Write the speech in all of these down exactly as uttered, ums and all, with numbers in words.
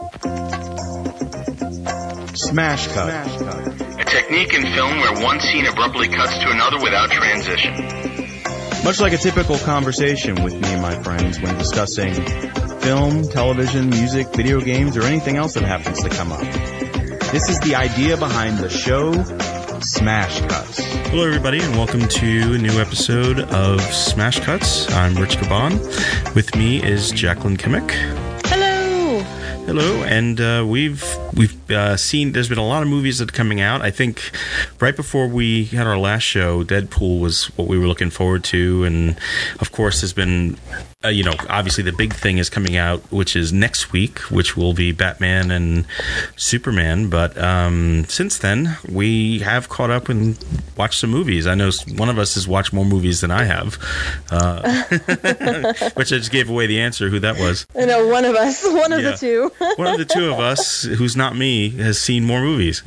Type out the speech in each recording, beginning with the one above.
Smash cut. A technique in film where one scene abruptly cuts to another without transition. Much like a typical conversation with me and my friends when discussing film, television, music, video games, or anything else that happens to come up. This is the idea behind the show, Smash Cuts. Hello, everybody, and welcome to a new episode of Smash Cuts. I'm Rich Gabon. With me is Jacqueline Kimmick. Hello. Hello, and uh, we've we've uh, seen. There's been a lot of movies that are coming out. I think right before we had our last show, Deadpool was what we were looking forward to, and of course, there's been. Uh, you know, obviously the big thing is coming out, which is next week, which will be Batman and Superman. But um, since then, we have caught up and watched some movies. I know one of us has watched more movies than I have, uh, which I just gave away the answer who that was. I know, one of us, one of yeah. the two. One of the two of us, who's not me, has seen more movies.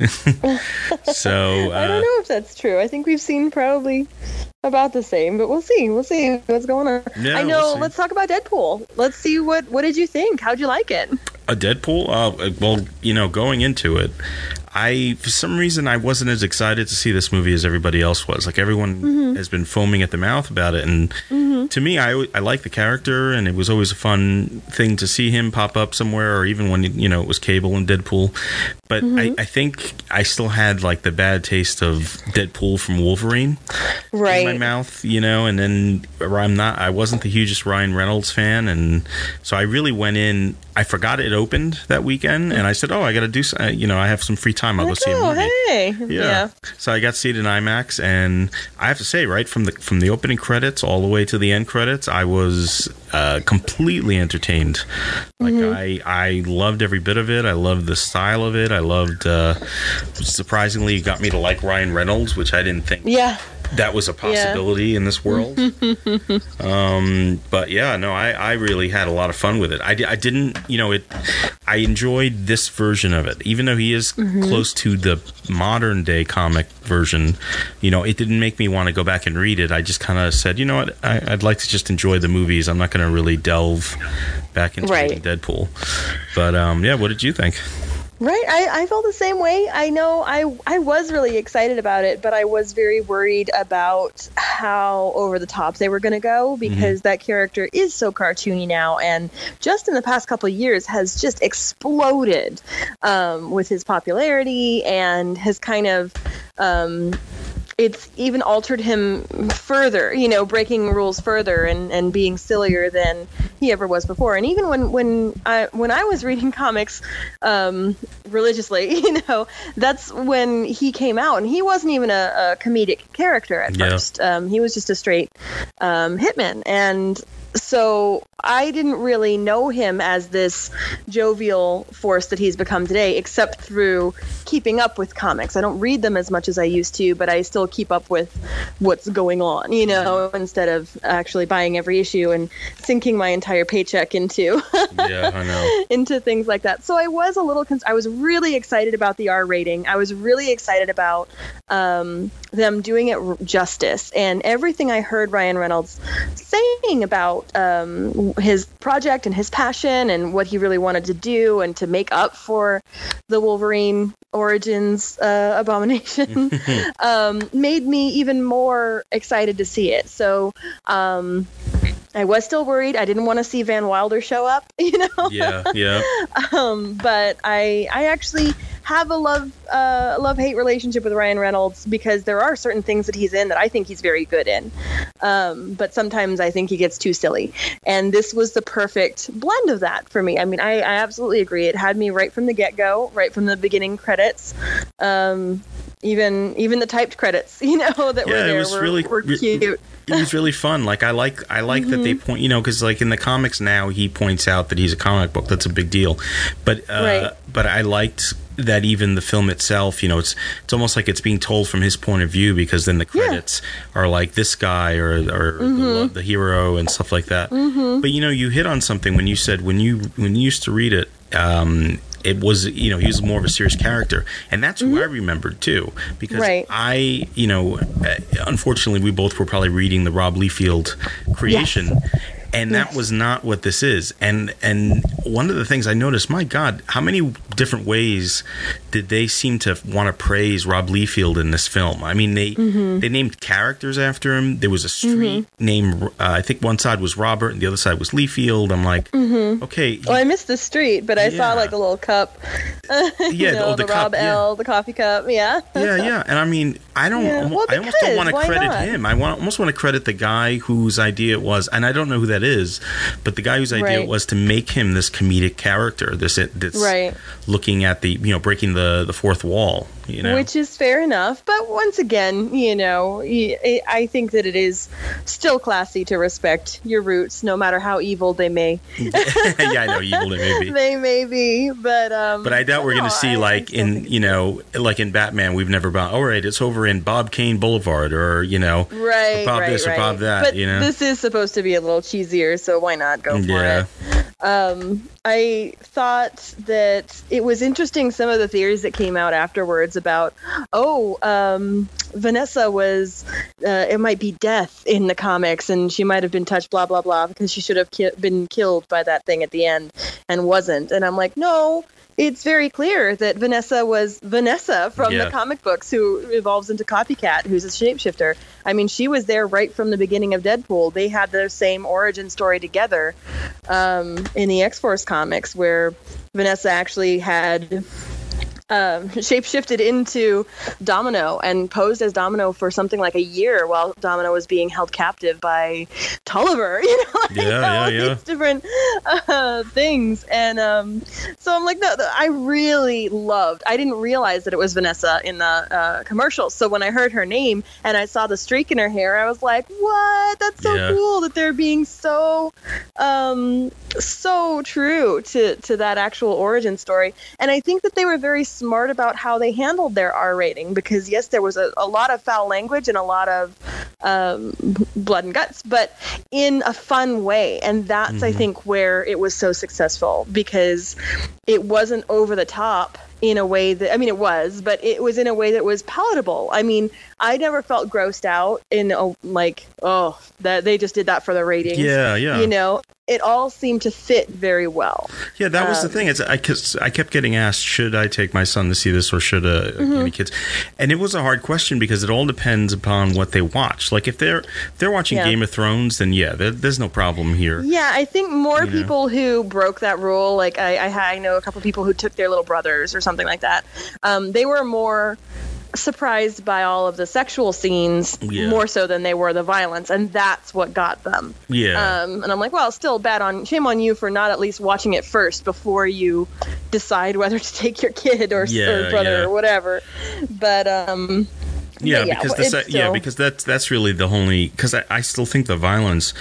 so uh, I don't know if that's true. I think we've seen probably about the same, but we'll see. We'll see what's going on. Yeah, I know. We'll let's talk about Deadpool. Let's see what what did you think? How'd you like it? A Deadpool? Uh, well, you know, going into it, I for some reason I wasn't as excited to see this movie as everybody else was. Like everyone mm-hmm. has been foaming at the mouth about it, and mm-hmm. to me, I I like the character, and it was always a fun thing to see him pop up somewhere, or even when you know it was Cable and Deadpool. But mm-hmm. I, I think I still had like the bad taste of Deadpool from Wolverine right. in my mouth, you know. And then I'm not. I wasn't the hugest Ryan Reynolds fan, and so I really went in. I forgot it opened that weekend, and I said, "Oh, I got to do. Uh, you know, I have some free time. I'll like, go see oh, a movie." Hey, yeah. yeah. So I got to see it in IMAX, and I have to say, right from the from the opening credits all the way to the end credits, I was uh, completely entertained. Like mm-hmm. I, I loved every bit of it. I loved the style of it. I loved. Uh, surprisingly, it got me to like Ryan Reynolds, which I didn't think. Yeah. That was a possibility yeah. in this world. um, but yeah, no, I, I really had a lot of fun with it. I, I didn't, you know, it. I enjoyed this version of it, even though he is mm-hmm. close to the modern day comic version. You know, it didn't make me want to go back and read it. I just kind of said, you know what, I, I'd like to just enjoy the movies. I'm not going to really delve back into right. reading Deadpool. But um, yeah, what did you think? Right, I, I felt the same way. I know I I was really excited about it, but I was very worried about how over the top they were going to go because mm-hmm. that character is so cartoony now, and just in the past couple of years has just exploded um, with his popularity and has kind of. Um, It's even altered him further, you know, breaking rules further and, and being sillier than he ever was before. And even when when I when I was reading comics um, religiously, you know, that's when he came out, and he wasn't even a, a comedic character at yeah. first. Um, he was just a straight um, hitman, and so I didn't really know him as this jovial force that he's become today, except through keeping up with comics. I don't read them as much as I used to, but I still keep up with what's going on, you know, instead of actually buying every issue and sinking my entire paycheck into yeah, I know. into things like that. So I was a little, cons- I was really excited about the R rating. I was really excited about um, them doing it r- justice, and everything I heard Ryan Reynolds saying about um, his project and his passion and what he really wanted to do and to make up for the Wolverine Origins uh, abomination um, made me even more excited to see it. So um, I was still worried. I didn't want to see Van Wilder show up, you know? Yeah, yeah. um, but I I actually have a love uh, love-hate relationship with Ryan Reynolds because there are certain things that he's in that I think he's very good in. Um, but sometimes I think he gets too silly. And this was the perfect blend of that for me. I mean, I, I absolutely agree. It had me right from the get-go, right from the beginning credits. Um, even even the typed credits, you know, that yeah, were there it was were, really, were cute. It was really fun. Like I like, I like mm-hmm. that they point, you know, because like in the comics now, he points out that he's a comic book. That's a big deal. But uh, right. but I liked that even the film itself, you know, it's it's almost like it's being told from his point of view, because then the credits yeah. are like this guy or or mm-hmm. the, the hero and stuff like that. Mm-hmm. But you know, you hit on something when you said when you when you used to read it. Um, it was, you know, he was more of a serious character, and that's mm-hmm. who I remembered too, because right. I, you know, unfortunately, we both were probably reading the Rob Liefeld creation. Yes. And that was not what this is. And and one of the things I noticed, my God, how many different ways did they seem to want to praise Rob Liefeld in this film? I mean, they mm-hmm. they named characters after him. There was a street mm-hmm. named, uh, I think one side was Robert and the other side was Liefeld. I'm like, mm-hmm. okay. Well, I missed the street, but I yeah. saw like a little cup. yeah, you know, oh, the, the Rob cup, L, yeah. the coffee cup, yeah. yeah, yeah. And I mean, I don't, yeah. well, I almost don't want to credit not? him. I want, almost want to credit the guy whose idea it was, and I don't know who that is, but the guy whose idea right. it was to make him this comedic character, this, this right. looking at the, you know, breaking the, the fourth wall, you know. Which is fair enough, but once again, you know, I think that it is still classy to respect your roots, no matter how evil they may. yeah, I know evil they may be. They may be, but um. But I doubt we're no, going to see I, like in you know like in Batman, we've never been. All right, it's over in Bob Kane Boulevard, or you know, right, Bob right, this right. or Bob that. But you know, this is supposed to be a little cheesier, so why not go for yeah. it? Um, I thought that it was interesting, some of the theories that came out afterwards about, oh, um, Vanessa was, uh, it might be death in the comics, and she might have been touched, blah, blah, blah, because she should have ki- been killed by that thing at the end and wasn't. And I'm like, no, it's very clear that Vanessa was Vanessa from yeah. the comic books, who evolves into Copycat, who's a shapeshifter. I mean, she was there right from the beginning of Deadpool. They had their same origin story together um, in the X-Force comics, where Vanessa actually had um, shapeshifted into Domino and posed as Domino for something like a year while Domino was being held captive by Tulliver. You know, like, yeah, all yeah, yeah. these different uh, things. And um, so I'm like, no, I really loved. I didn't realize that it was Vanessa in the uh, commercials. So when I heard her name and I saw the streak in her hair, I was like, what? That's so Yeah. cool that they're being so um, so true to to that actual origin story. And I think that they were very smart about how they handled their R rating, because yes, there was a, a lot of foul language and a lot of um, blood and guts, but in a fun way. And that's, mm-hmm. I think, where it was so successful, because it wasn't over the top in a way that, I mean, it was, but it was in a way that was palatable. I mean, I never felt grossed out in a, like, oh, that they just did that for the ratings. Yeah, yeah. You know, it all seemed to fit very well. Yeah, that was um, the thing. It's I, cause I kept getting asked, should I take my son to see this, or should uh, mm-hmm. any kids? And it was a hard question, because it all depends upon what they watch. Like if they're if they're watching yeah. Game of Thrones, then yeah, there, there's no problem here. Yeah, I think more You know? people who broke that rule, like I, I, I know a couple of people who took their little brothers or something like that. Um, they were more surprised by all of the sexual scenes, Yeah. more so than they were the violence, and that's what got them. Yeah. Um, and I'm like, well, still bad on shame on you for not at least watching it first before you decide whether to take your kid or, Yeah, or brother yeah. or whatever. But um, Yeah, yeah, because well, the, it's se- yeah, still- because that's that's really the only, because I, I still think the violence,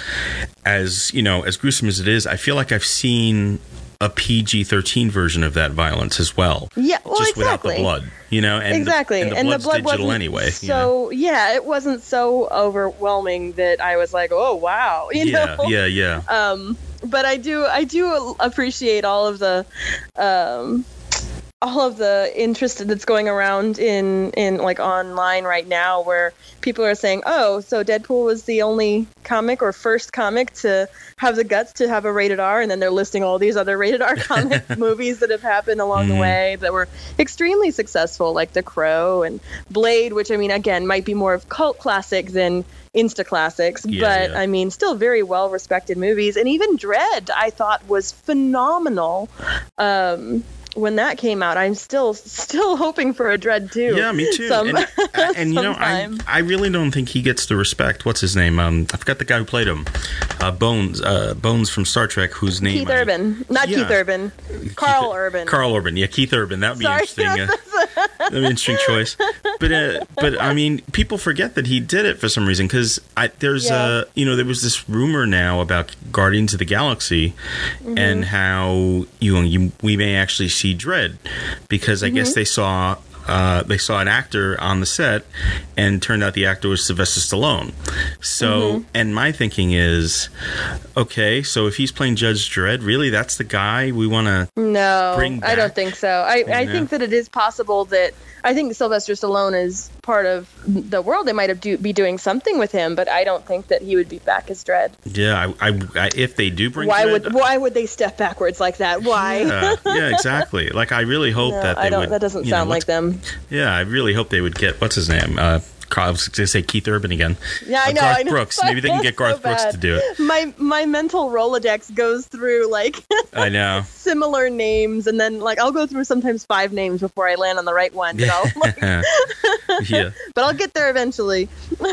as you know, as gruesome as it is, I feel like I've seen a P G thirteen version of that violence as well. Yeah, well, just exactly. without the blood, you know, and exactly, the, and the blood's blood digital wasn't anyway. So you know? yeah, it wasn't so overwhelming that I was like, oh wow, you yeah, know. yeah, yeah. Um, but I do, I do appreciate all of the, um, all of the interest that's going around in, in like online right now, where people are saying, oh, so Deadpool was the only comic or first comic to have the guts to have a rated R, and then they're listing all these other rated R comic movies that have happened along Mm-hmm. the way that were extremely successful, like The Crow and Blade, which I mean, again, might be more of cult classic than Insta classics, Yeah, but yeah. I mean, still very well respected movies. And even Dread, I thought was phenomenal. Um, when that came out, I'm still still hoping for a Dread too. Yeah, me too. Some, and uh, and you know, I sometime. I really don't think he gets the respect. What's his name? Um, I forgot the guy who played him. Uh, Bones. Uh, Bones from Star Trek. Whose name? Keith I- Urban, not Yeah. Keith Urban, Carl Keith- Urban. Carl Urban. Yeah, Keith Urban. That would be Sorry, interesting. Uh, that'd be an interesting choice. But uh, but I mean, people forget that he did it for some reason, because there's Yeah. uh you know there was this rumor now about Guardians of the Galaxy, Mm-hmm. and how you know you we may actually see Dredd, because I Mm-hmm. guess they saw uh, they saw an actor on the set, and turned out the actor was Sylvester Stallone. So, mm-hmm. and my thinking is, okay, so if he's playing Judge Dredd, really, that's the guy we want to no, bring back? I don't think so. I, I think that it is possible that I think Sylvester Stallone is part of the world. They might have do, be doing something with him, but I don't think that he would be back as Dredd. Yeah, I, I, I, if they do bring why Dredd, would why would they step backwards like that? Why? Yeah, yeah exactly. Like I really hope no, that they I don't, would. That doesn't you sound know, like them. Yeah, I really hope they would get what's his name. Uh, I was going to say Keith Urban again. Yeah, I know. Uh, Garth I know. Brooks. Maybe they can get Garth so Brooks bad. to do it. My my mental Rolodex goes through like I know similar names, and then like I'll go through sometimes five names before I land on the right one. But I'll, like, yeah, but I'll get there eventually.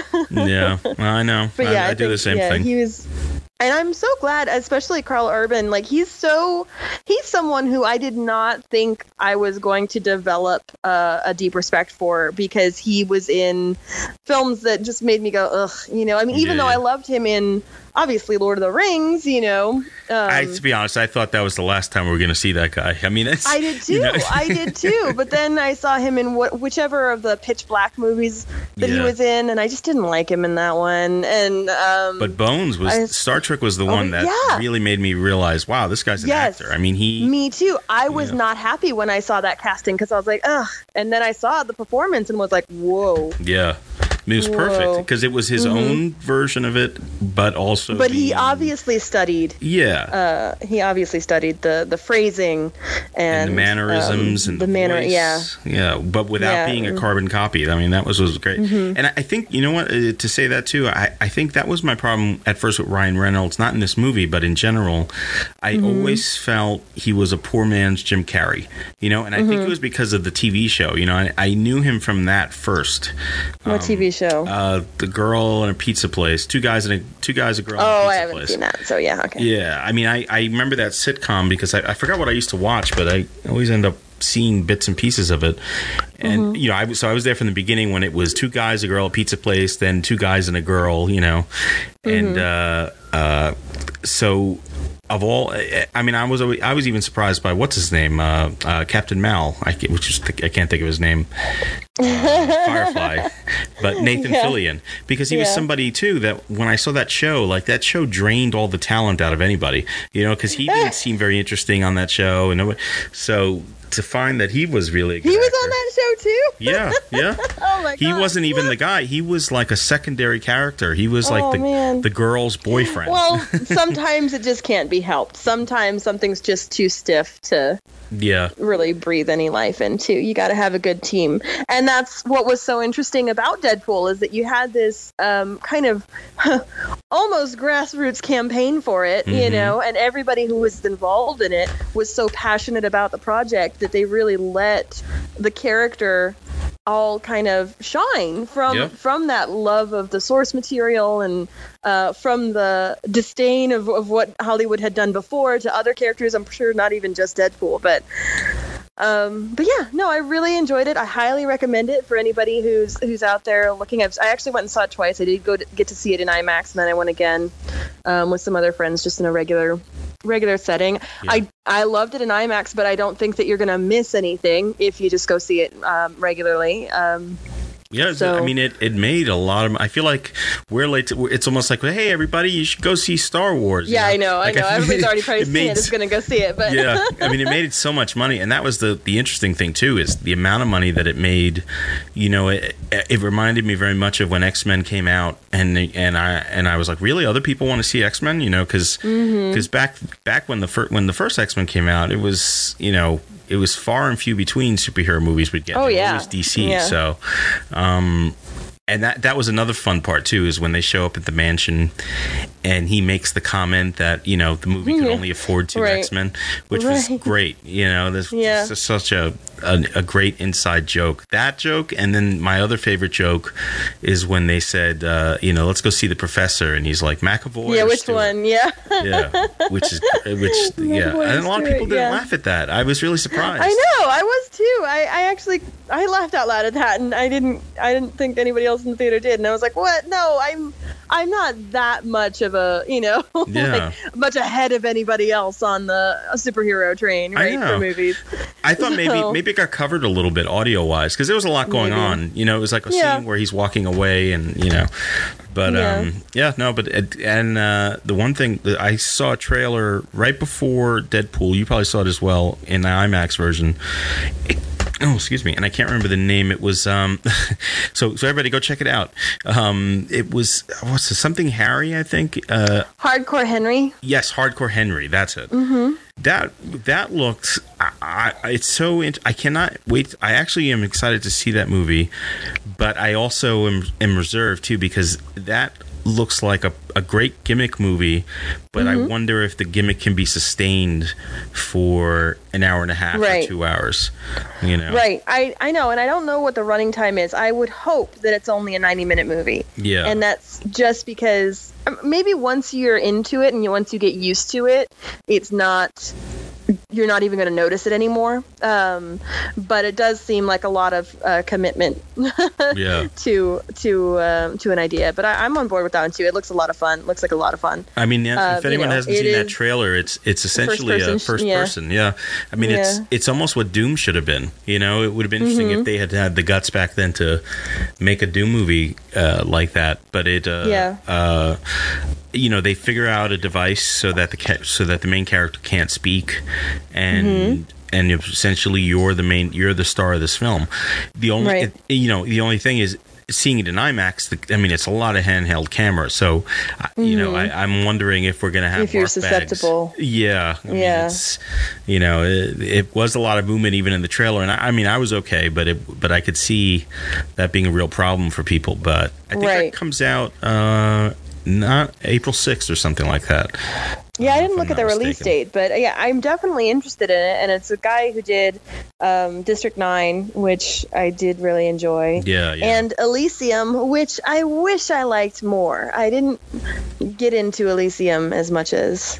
Yeah, well, I know. But I, yeah, I, I do think, the same yeah, thing. He was. And I'm so glad, especially Carl Urban, like he's so, he's someone who I did not think I was going to develop uh, a deep respect for, because he was in films that just made me go, ugh, you know, I mean, even yeah, though yeah. I loved him in, obviously, Lord of the Rings, you know. Um, I, to be honest, I thought that was the last time we were going to see that guy. I mean, it's, I did too. You know. I did too. But then I saw him in wh- whichever of the Pitch Black movies that Yeah. he was in, and I just didn't like him in that one. And um, But Bones was I- Star Trek was the Oh, one that yeah. really made me realize, wow, this guy's an Yes. actor. I mean, he. Me too. I was Yeah. not happy when I saw that casting, because I was like, ugh. And then I saw the performance and was like, whoa. Yeah. It was Whoa. perfect because it was his Mhm. own version of it, but also. But he being- obviously studied. Yeah. Uh, he obviously studied the, the phrasing and, and the mannerisms um, and the the manner. voice. Yeah. Yeah, but without Yeah. being a carbon copy. I mean, that was was great. Mm-hmm. And I I think you know what uh, to say that too. I I think that was my problem at first with Ryan Reynolds, not in this movie, but in general. I Mm-hmm. always felt he was a poor man's Jim Carrey. You know, and I Mm-hmm. think it was because of the T V show. You know, I, I knew him from that first. What T V show? Uh, the girl in a pizza place, two guys in a two guys a girl. in a oh, pizza I haven't place. seen that. So yeah, okay. Yeah, I mean, I, I remember that sitcom because I, I forgot what I used to watch, but I always end up seeing bits and pieces of it. And, Mm-hmm. you know, I was, so I was there from the beginning when it was two guys, a girl, a pizza place, then two guys and a girl, you know. And Mm-hmm. uh, uh, so of all, I mean, I was always, I was even surprised by what's his name, uh, uh, Captain Mal, I, can't- which is, I can't think of his name. Uh, Firefly, but Nathan Yeah. Fillion, because he was Yeah. somebody too that when I saw that show, like that show drained all the talent out of anybody, you know, because he didn't seem very interesting on that show, and nobody, so to find that he was really a good He was actor- on that show too? yeah, yeah. Oh my god. He wasn't even the guy. He was like a secondary character. He was like Oh, the man. the girl's boyfriend. Well, sometimes it just can't be helped. Sometimes something's just too stiff to yeah, really breathe any life into. You got to have a good team. And that's what was so interesting about Deadpool, is that you had this um, kind of almost grassroots campaign for it, you Mhm. know, and everybody who was involved in it was so passionate about the project that they really let the character all kind of shine from Yep. from that love of the source material and uh, from the disdain of, of what Hollywood had done before to other characters. I'm sure not even just Deadpool, but um, but yeah, no, I really enjoyed it. I highly recommend it for anybody who's who's out there looking. I've, I actually went and saw it twice. I did go to, get to see it in IMAX, and then I went again um, with some other friends just in a regular regular setting. Yeah. I I loved it in IMAX, but I don't think that you're going to miss anything if you just go see it um, regularly. Um, yeah. So- I mean, it, it made a lot of. I feel like we're late. To, it's almost like, hey, everybody, you should go see Star Wars. you yeah, I know, I Like, know. feel Everybody's like already probably it seen made it. Is going to go see it, but yeah, I mean, it made so much money, and that was the the interesting thing too, is the amount of money that it made. You know, it, it reminded me very much of when X-Men came out, and and I and I was like, really, other people want to see X-Men, you know, because Mm-hmm. back back when the fir- when the first X-Men came out, it was, you know, it was far and few between superhero movies we'd get. Oh, They were yeah. always D C. Yeah. So, um, and that that was another fun part too, is when they show up at the mansion, and he makes the comment that, you know, the movie could only afford two Right. X-Men, which was Right. great. You know, this Yeah. is such a, a a great inside joke. That joke, and then my other favorite joke is when they said, uh, you know, let's go see the professor, and he's like, McAvoy. yeah, or which Stewart? one? Yeah. Yeah, which is which. Yeah, McAvoy and a lot of Stewart, people didn't yeah. laugh at that. I was really surprised. I know, I was too. I, I actually I laughed out loud at that, and I didn't I didn't think anybody else in the theater did. And I was like, what? No, I'm I'm not that much of a, you know, Yeah. like much ahead of anybody else on the superhero train, I right, know. for movies. I thought maybe So- maybe it got covered a little bit audio wise because there was a lot going Maybe. on. You know, it was like a Yeah. scene where he's walking away, and you know, but Yeah. um, yeah, no, but it, and uh, the one thing that I saw a trailer right before Deadpool. You probably saw it as well in the IMAX version. It, Oh, excuse me, and I can't remember the name. It was um, so so everybody go check it out. Um, it was what's it, something Harry, I think. Uh, Hardcore Henry. yes, Hardcore Henry. That's it. Mm-hmm. That that looked. I, I, it's so. int- I cannot wait. I actually am excited to see that movie, but I also am, am reserved too because that looks like a, a great gimmick movie, but Mm-hmm. I wonder if the gimmick can be sustained for an hour and a half Right. or two hours. You know, Right. I, I know, and I don't know what the running time is. I would hope that it's only a ninety minute movie. Yeah. And that's just because um, maybe once you're into it and you, once you get used to it, it's not, you're not even going to notice it anymore. Um, but it does seem like a lot of uh, commitment Yeah. to to um, to an idea. But I, I'm on board with that one too. It looks a lot of fun. Looks like a lot of fun. I mean, yeah, Uh, if you anyone know, hasn't it seen that is trailer, it's it's essentially a person, first yeah. person. Yeah, I mean, it's Yeah. it's almost what Doom should have been. You know, it would have been interesting Mm-hmm. if they had had the guts back then to make a Doom movie uh, like that. But it, uh, Yeah. uh, you know, they figure out a device so that the ca- so that the main character can't speak, and. Mm-hmm. And essentially, you're the main, you're the star of this film. The only, Right. it- you know, the only thing is seeing it in IMAX. The, I mean, it's a lot of handheld camera, so I you know, I, I'm wondering if we're gonna have Mm-hmm. If you're barf bags. susceptible. Yeah, I mean, Yeah. it's, you know, it, it was a lot of movement even in the trailer, and I, I mean, I was okay, but it, but I could see that being a real problem for people. But I think Right. that comes out uh, not April sixth or something like that. Yeah, I if didn't I'm look at not the release mistaken. date, but yeah, I'm definitely interested in it. And it's a guy who did um, District nine, which I did really enjoy. Yeah, yeah. And Elysium, which I wish I liked more. I didn't get into Elysium as much as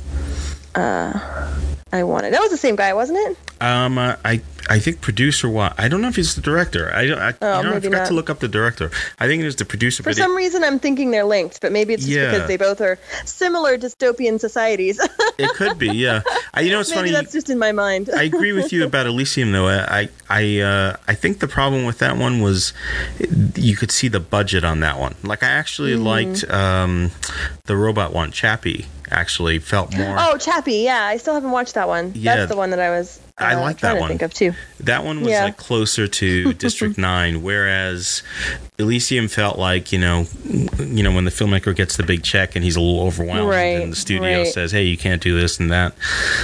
uh, I wanted. That was the same guy, wasn't it? Um, uh, I I think producer. What I don't know if he's the director. I don't. I, Oh, you know, I maybe forgot not. to look up the director. I think it was the producer. For but some it, reason, I'm thinking they're linked, but maybe it's just Yeah. because they both are similar dystopian societies. it could be. Yeah. I, you know, it's maybe funny. that's just in my mind. I agree with you about Elysium, though. I I uh, I think the problem with that one was you could see the budget on that one. Like I actually Mm-hmm. liked um, the robot one, Chappie. Actually, felt more. Oh, Chappie, yeah, I still haven't watched that one. Yeah. That's the one that I was uh, I like trying that to one. think of too. That one was Yeah. like closer to District Nine, whereas Elysium felt like you know, you know, when the filmmaker gets the big check and he's a little overwhelmed, Right, and the studio right. says, "Hey, you can't do this and that."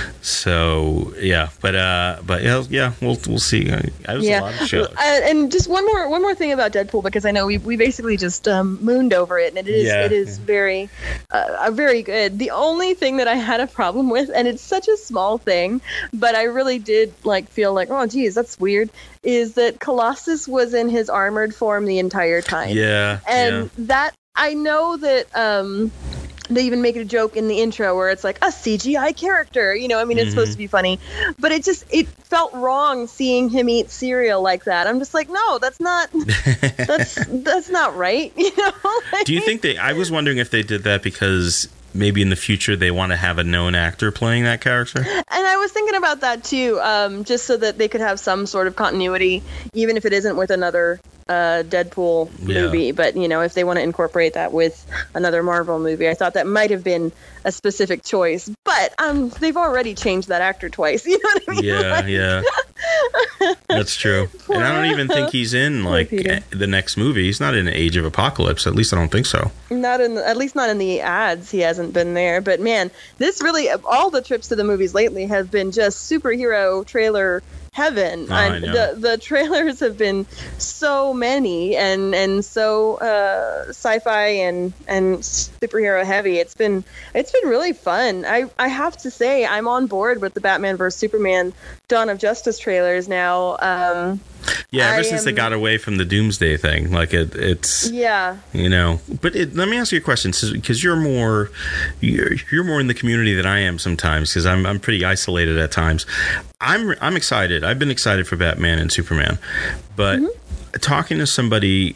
So yeah, but uh, but yeah, yeah, we'll we'll see. Uh, It was a lot of shows. Uh, and just one more one more thing about Deadpool, because I know we we basically just um, mooned over it, and it is Yeah. it is very uh, very good. The only thing that I had a problem with, and it's such a small thing, but I really did like feel like, oh geez, that's weird, is that Colossus was in his armored form the entire time. Yeah, And yeah. that, I know that um, they even make a joke in the intro where it's like a C G I character, you know, I mean, it's supposed to be funny, but it just, it felt wrong seeing him eat cereal like that. I'm just like, no, that's not, that's, that's not right. You know? Like, Do you think they? I was wondering if they did that because maybe in the future they want to have a known actor playing that character. and I was thinking about that too, um, just so that they could have some sort of continuity, even if it isn't with another uh, Deadpool Yeah. movie. But, you know, if they want to incorporate that with another Marvel movie, I thought that might have been a specific choice. But um, they've already changed that actor twice. You know what I mean? Yeah, Like, yeah. That's true. And I don't even think he's in like Peter. the next movie. He's not in Age of Apocalypse. At least I don't think so. Not in, the, at least not in the ads. He hasn't been there. But man, this really, all the trips to the movies lately have been just superhero trailer heaven. Oh, I I'm- know. The the trailers have been so many and and so uh, sci-fi and and superhero heavy. It's been it's been really fun. I I have to say I'm on board with the Batman versus Superman Dawn of Justice trailers now. Um, Yeah, ever I since they am- got away from the Doomsday thing, like it, it's yeah. you know. But it, let me ask you a question, because you're more you're, you're more in the community than I am sometimes, because I'm I'm pretty isolated at times. I'm I'm excited. I've been excited for Batman and Superman, but talking to somebody,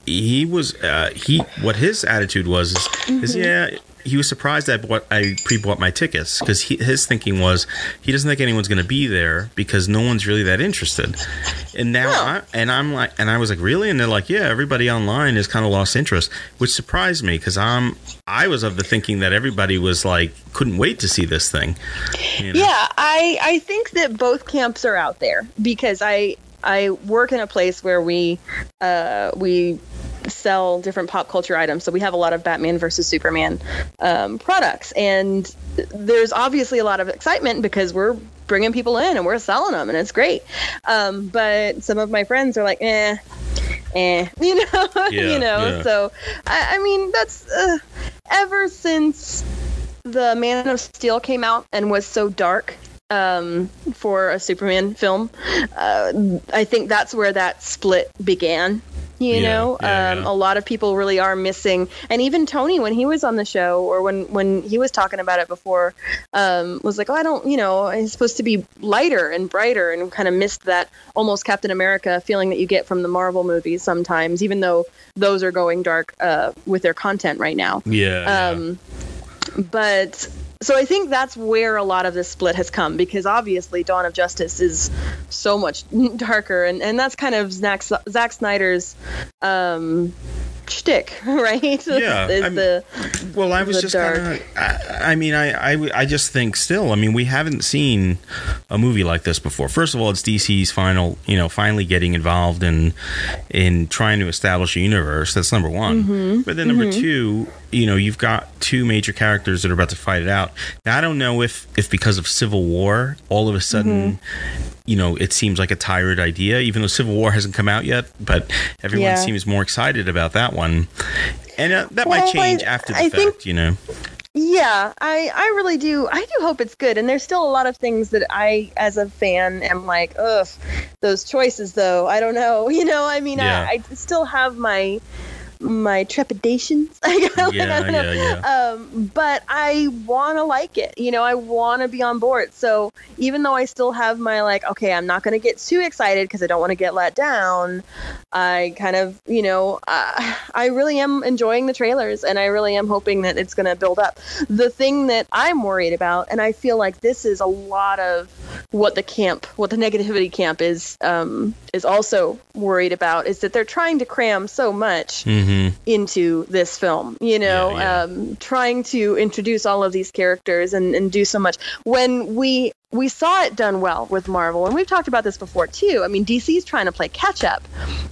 he was uh, he what his attitude was is, mm-hmm. is yeah. He was surprised that I, bought, I pre-bought my tickets because his thinking was he doesn't think anyone's going to be there because no one's really that interested. And now, oh. I, and I'm like, and I was like, really? And they're like, yeah, everybody online has kind of lost interest, which surprised me because I'm, I was of the thinking that everybody was like, couldn't wait to see this thing. You know? Yeah, I, I think that both camps are out there because I, I work in a place where we, uh, we. sell different pop culture items. So we have a lot of Batman versus Superman um, products. And there's obviously a lot of excitement because we're bringing people in and we're selling them and it's great. Um, but some of my friends are like, eh, eh, you know, yeah, you know, yeah. so I, I mean, that's uh, ever since the Man of Steel came out and was so dark um, for a Superman film, uh, I think that's where that split began. You yeah, know, yeah, um, yeah. a lot of people really are missing. And even Tony, when he was on the show or when, when he was talking about it before, um, was like, oh, I don't, you know, it's supposed to be lighter and brighter and kind of missed that almost Captain America feeling that you get from the Marvel movies sometimes, even though those are going dark uh, with their content right now. Yeah. Um, yeah. But... So I think that's where a lot of this split has come because obviously Dawn of Justice is so much darker and, and that's kind of Zack, Zack Snyder's um, shtick, right? Yeah. is I'm, the, well, I was the just dark. kinda, I, I mean, I, I, I just think still, I mean, we haven't seen a movie like this before. First of all, it's D C's final, you know, finally getting involved in in trying to establish a universe. That's number one. Mm-hmm. But then number mm-hmm. two, you know, you've got two major characters that are about to fight it out. Now, I don't know if, if because of Civil War, all of a sudden, mm-hmm. you know, it seems like a tired idea, even though Civil War hasn't come out yet, but everyone yeah. seems more excited about that one. And uh, that well, might change I, after the I fact, think, you know. Yeah, I, I really do. I do hope it's good. And there's still a lot of things that I, as a fan, am like, ugh, those choices, though. I don't know. You know, I mean, Yeah. I, I still have my my trepidations. I like, Yeah, I don't know. yeah, yeah. Um, but I want to like it. You know, I want to be on board. So even though I still have my like, okay, I'm not going to get too excited because I don't want to get let down. I kind of, you know, uh, I really am enjoying the trailers and I really am hoping that it's going to build up. The thing that I'm worried about, and I feel like this is a lot of what the camp, what the negativity camp is, um, is also worried about, is that they're trying to cram so much Mm-hmm. into this film, you know, Yeah, yeah. Um, trying to introduce all of these characters and, and do so much. When we we saw it done well with Marvel, and we've talked about this before too. I mean, D C's trying to play catch up.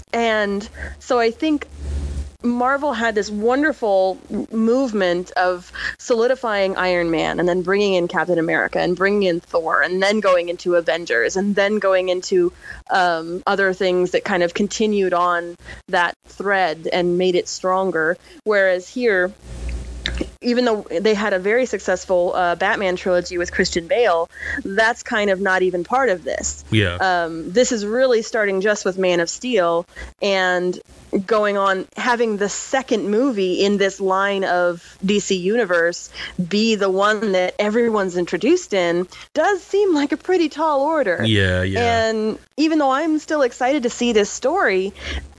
And so I think Marvel had this wonderful movement of solidifying Iron Man and then bringing in Captain America and bringing in Thor and then going into Avengers and then going into um, other things that kind of continued on that thread and made it stronger. Whereas here, even though they had a very successful uh, Batman trilogy with Christian Bale, that's kind of not even part of this. Yeah. Um, this is really starting just with Man of Steel and going on, having the second movie in this line of D C Universe be the one that everyone's introduced in does seem like a pretty tall order. Yeah, yeah. And even though I'm still excited to see this story,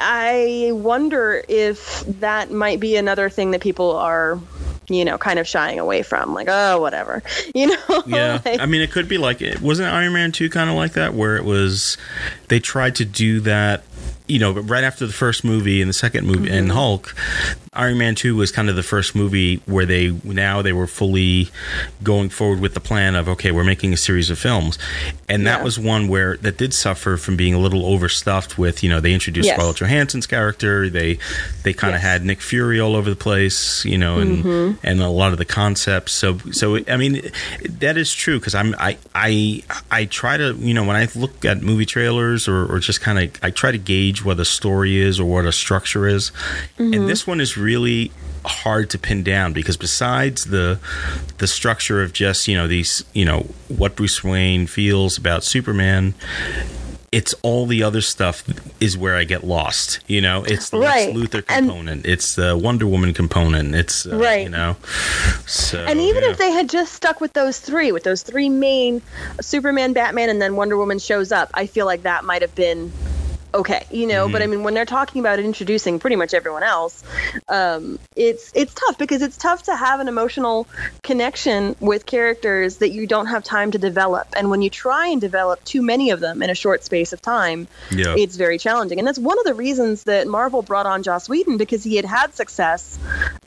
I wonder if that might be another thing that people are, you know, kind of shying away from, like, oh, whatever, you know? Yeah, like, I mean, it could be like, wasn't Iron Man two kind of like that, where it was, they tried to do that, you know, right after the first movie and the second movie, mm-hmm. and Hulk, Iron Man two was kind of the first movie where they, now they were fully going forward with the plan of, okay, we're making a series of films. And that yeah. was one where, that did suffer from being a little overstuffed with, you know, they introduced yes. Scarlett Johansson's character, they they kind of yes. had Nick Fury all over the place, you know, and mm-hmm. and a lot of the concepts. So, so I mean, that is true, because I'm, I, I, I try to, you know, when I look at movie trailers or, or just kind of, I try to gauge what a story is or what a structure is. Mm-hmm. And this one is really hard to pin down, because besides the the structure of just, you know, these, you know, what Bruce Wayne feels about Superman, it's all the other stuff is where I get lost. You know, it's the right. Lex Luthor component, and it's the Wonder Woman component, it's uh, right. you know. So, and even yeah. if they had just stuck with those three, with those three main, Superman, Batman, and then Wonder Woman shows up, I feel like that might have been okay, you know, Mm-hmm. but I mean, when they're talking about introducing pretty much everyone else, um, it's it's tough because it's tough to have an emotional connection with characters that you don't have time to develop. And when you try and develop too many of them in a short space of time, Yeah. it's very challenging. And that's one of the reasons that Marvel brought on Joss Whedon, because he had had success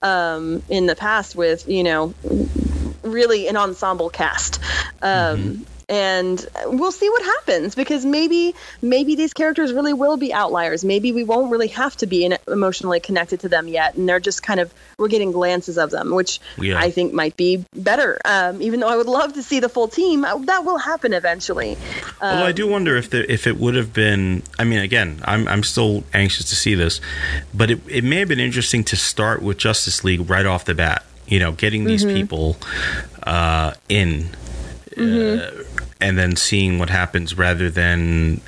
um, in the past with, you know, really an ensemble cast. Um, Mm-hmm. And we'll see what happens, because maybe maybe these characters really will be outliers. Maybe we won't really have to be in, emotionally connected to them yet, and they're just kind of, we're getting glances of them, which Yeah. I think might be better. Um, even though I would love to see the full team, uh, that will happen eventually. Um, Although I do wonder if the, if it would have been. I mean, again, I'm I'm still anxious to see this, but it it may have been interesting to start with Justice League right off the bat. You know, getting these Mm-hmm. people uh, in. Mm-hmm. Uh, and then seeing what happens, rather than,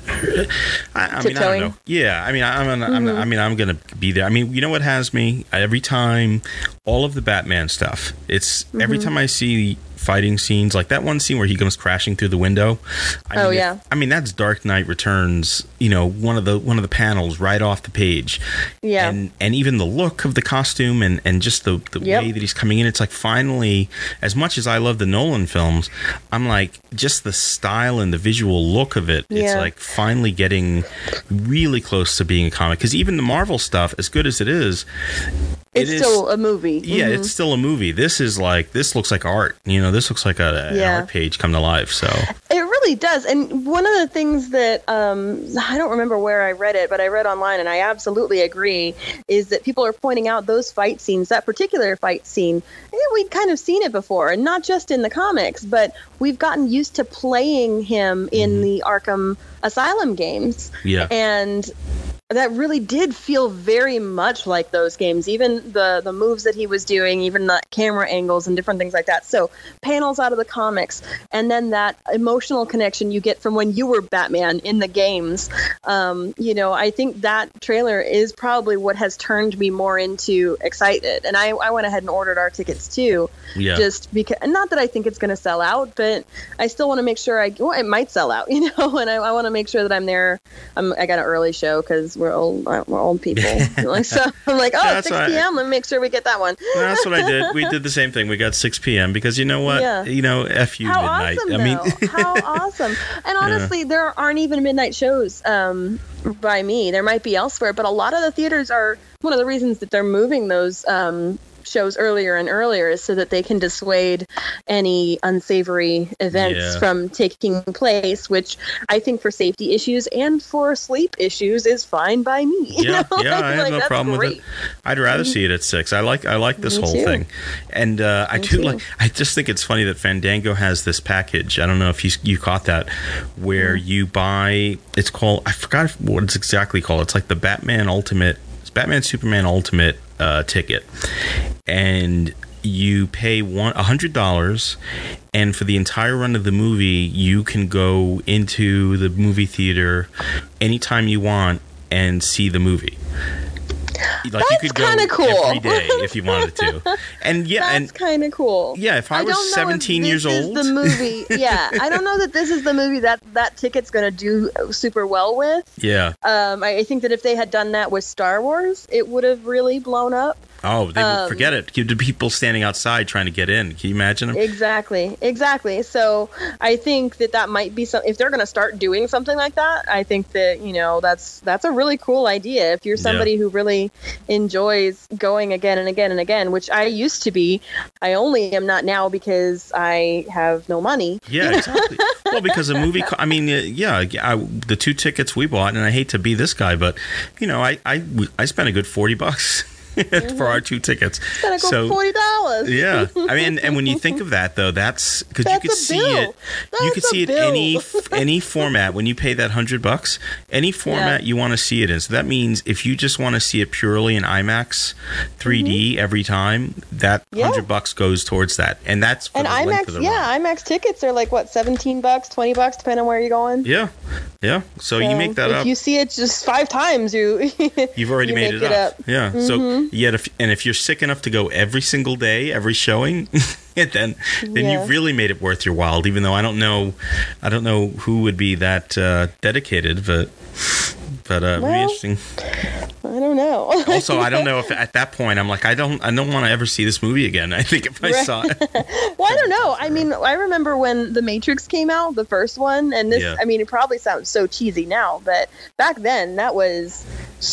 I, I mean, I don't know. Yeah, I mean, I'm, gonna, I'm, Mm-hmm. I mean, I'm gonna be there. I mean, you know what has me every time, all of the Batman stuff. It's Mm-hmm. every time I see fighting scenes, like that one scene where he comes crashing through the window. I Oh, mean, yeah. I mean, that's Dark Knight Returns. You know, one of the one of the panels right off the page. Yeah. And and even the look of the costume and and just the the Yep. way that he's coming in. It's like, finally, as much as I love the Nolan films, I'm like, just the style and the visual look of it. It's Yeah. like finally getting really close to being a comic. Because even the Marvel stuff, as good as it is, it's it is, still a movie. yeah, Mhm. it's still a movie. This is like, this looks like art. You know, this looks like a, an Yeah. art page come to life. So It really does. And one of the things that um, I don't remember where I read it, but I read online, and I absolutely agree, is that people are pointing out those fight scenes, that particular fight scene. eh, We'd kind of seen it before, and not just in the comics, but we've gotten used to playing him in the Arkham Asylum games. yeah. And that really did feel very much like those games, even the the moves that he was doing, even the camera angles and different things like that. So panels out of the comics, and then that emotional connection you get from when you were Batman in the games. Um, you know, I think that trailer is probably what has turned me more into excited. And I, I went ahead and ordered our tickets too, Yeah. just because, not that I think it's going to sell out, but I still want to make sure I, well, it might sell out, you know, and I, I want to make sure that I'm there. I'm, I got an early show because we're old, we're old people. Like, so I'm like, oh, That's six why I- p.m. Let me make sure we get that one. That's what I did. We did the same thing. We got six p.m. because you know what? Yeah. You know, F you How midnight. awesome, I mean, though. How awesome. And honestly, there aren't even midnight shows um, by me. There might be elsewhere, but a lot of the theaters are, one of the reasons that they're moving those um, shows earlier and earlier is so that they can dissuade any unsavory events Yeah. from taking place, which I think for safety issues and for sleep issues is fine by me. you yeah, know? yeah, I have Like, no that's problem great. with it. I'd rather see it at six. I like, I like this Me whole too. thing, and uh, I Me do too. like. I just think it's funny that Fandango has this package. I don't know if you you caught that, where Mm. you buy. It's called. I forgot what it's exactly called. It's like the Batman Ultimate. It's Batman Superman Ultimate uh, ticket, and you pay one a hundred dollars, and for the entire run of the movie, you can go into the movie theater anytime you want and see the movie. Like That's you could go kinda cool. every day if you wanted to, and yeah, That's and kind of cool. yeah, if I was don't know if seventeen this years is old, the movie. Yeah, I don't know that this is the movie that that ticket's going to do super well with. yeah. Um, I, I think that if they had done that with Star Wars, it would have really blown up. Oh, they Um, forget it. The people standing outside trying to get in. Can you imagine them? Exactly, exactly. So I think that that might be some. If they're going to start doing something like that, I think that you know that's that's a really cool idea. If you're somebody Yeah. who really enjoys going again and again and again, which I used to be, I only am not now because I have no money. Yeah, exactly. Well, because a movie, co- I mean, uh, yeah, I, the two tickets we bought, and I hate to be this guy, but you know, I I, I spent a good forty bucks. For our two tickets. Gotta go So, forty dollars. yeah, I mean, and when you think of that, though, that's because you That's could a see bill. it. You That's could a see it bill. any any format when you pay that hundred bucks. Any format Yeah. you want to see it in. So that means if you just want to see it purely in IMAX three D every time, that Mm-hmm. Yeah. hundred bucks goes towards that, and that's for And the length of IMAX, the yeah, run. IMAX tickets are like what, seventeen bucks, twenty bucks, depending on where you're going. Yeah, yeah. So, you So make that if up. you see it just five times, you You've already you made make it, it up. up. Yeah. So Mm-hmm. yet, if and if you're sick enough to go every single day, every showing, then then Yeah. you've really made it worth your while. Even though I don't know, I don't know who would be that uh, dedicated, but but uh, Well, it'd be interesting. I don't know. Also, I don't know if at that point I'm like, I don't, I don't want to ever see this movie again. I think if I Right. saw it, Well, I don't know. I mean, I remember when The Matrix came out, the first one, and this, Yeah. I mean, it probably sounds so cheesy now, but back then that was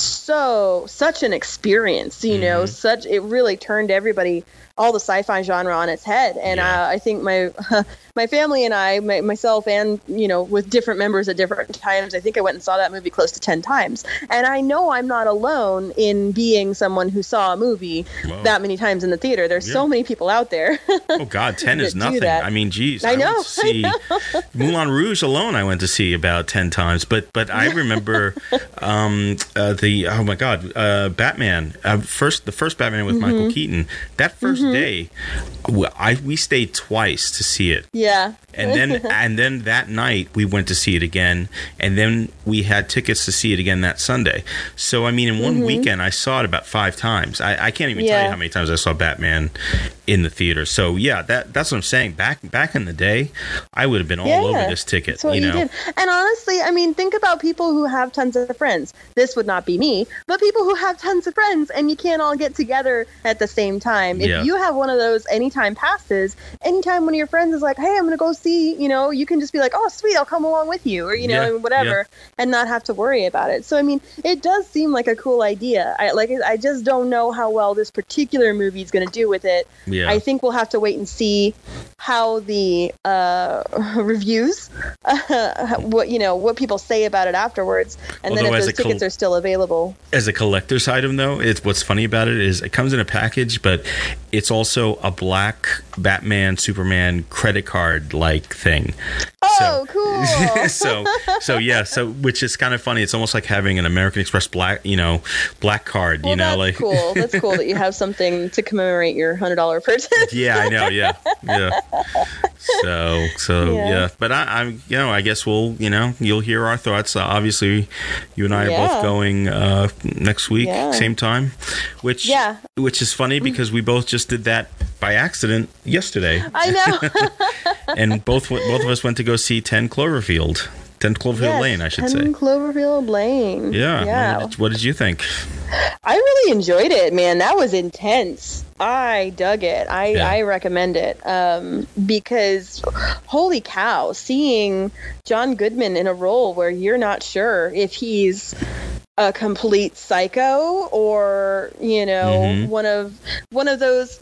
so, such an experience, you know, Mhm. such, it really turned everybody, all the sci-fi genre on its head. And Yeah. uh, I think my, my family and I, my, myself and, you know, with different members at different times, I think I went and saw that movie close to ten times. And I know I'm not alone in being someone who saw a movie Whoa. that many times in the theater. There's Yeah. so many people out there. oh God, ten is that do nothing. that. I mean, geez, I know, went to see Moulin Rouge alone. I went to see about ten times, but but I remember um, uh, the oh my God, uh, Batman. Uh, first, the first Batman with Mm-hmm. Michael Keaton. That 1st day, w- I we stayed twice to see it. Yeah. And then and then that night we went to see it again, and then we had tickets to see it again that Sunday. So I mean, in one weekend I saw it about five times. I, I can't even tell Yeah. you how many times I saw Batman in the theater. So yeah, that that's what I'm saying. Back back in the day, I would have been all Yeah, over this ticket. That's what you you, know, did. And honestly, I mean, think about people who have tons of friends. This would not be me, but people who have tons of friends and you can't all get together at the same time. If Yeah. you have one of those anytime passes, anytime one of your friends is like, hey, I'm going to go see, you know, you can just be like, oh, sweet, I'll come along with you, or, you know, Yeah, whatever, and not have to worry about it. So, I mean, it does seem like a cool idea. I like, I just don't know how well this particular movie is going to do with it. Yeah. I think we'll have to wait and see how the uh, reviews, uh, what you know, what people say about it afterwards, and Although then if as those a col- tickets are still available. as a collector's item, though, it's what's funny about it is it comes in a package, but it's also a black Batman Superman credit card like thing. Oh, cool! so so yeah, so which is kind of funny. It's almost like having an American Express black, you know, black card. Well, you know, that's like cool. That's cool that you have something to commemorate your hundred dollar purchase. yeah, I know, yeah, yeah. So so yeah, Yeah. but I, I'm you know I guess we'll you know you'll hear our thoughts. Uh, obviously, you and I are Yeah. both going uh, next week, Yeah. same time, which Yeah. which is funny because we both just did that by accident yesterday, I know. and both both of us went to go see ten Cloverfield. ten Cloverfield Yes, Lane, I should ten say. Cloverfield Lane. Yeah. Yeah. What did, what did you think? I really enjoyed it, man. That was intense. I dug it. I, Yeah. I recommend it um, because, holy cow, seeing John Goodman in a role where you're not sure if he's a complete psycho or, you know, Mhm. one of one of those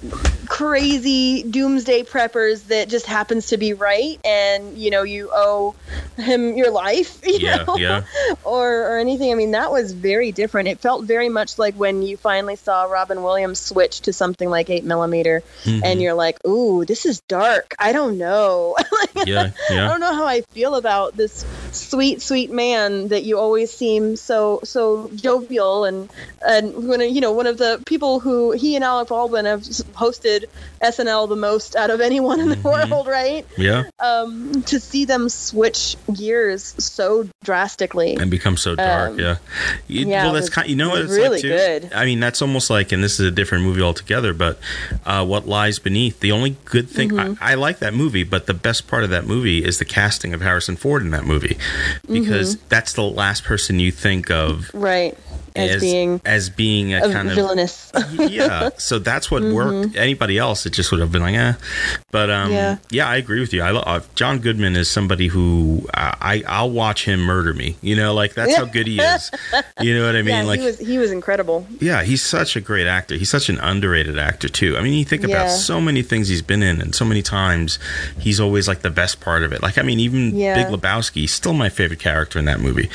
crazy doomsday preppers that just happens to be right, and you know you owe him your life, you Yeah, know, yeah. or or anything. I mean, that was very different. It felt very much like when you finally saw Robin Williams switch to something like eight millimeter, Mhm. and you're like, "Ooh, this is dark. I don't know. Yeah, I yeah. don't know how I feel about this sweet, sweet man that you always seem so so jovial and and when you know one of the people who he and Alec Baldwin have hosted S N L the most out of anyone in the Mhm. world, right? Yeah, Um, to see them switch gears so drastically. and become so dark. Um, yeah. You- yeah, well, it that's was- kind. You know it what was it's really like too. good. I mean, that's almost like, and this is a different movie altogether. But uh, what lies beneath? The only good thing Mm-hmm. I, I like that movie, but the best part of that movie is the casting of Harrison Ford in that movie, because Mm-hmm. that's the last person you think of Right. As, as being as being a a kind of villainous. yeah, so that's what worked. Anybody else, it just would have been like, eh. But um, yeah. Yeah. I agree with you. I love John Goodman is somebody who uh, I I'll watch him murder me. You know, like that's how good he is. You know what I mean? yeah, like, he was he was incredible. yeah, he's such a great actor. He's such an underrated actor too. I mean, you think about Yeah. so many things he's been in, and so many times he's always like the best part of it. Like, I mean, even Yeah. Big Lebowski, he's still my favorite character in that movie.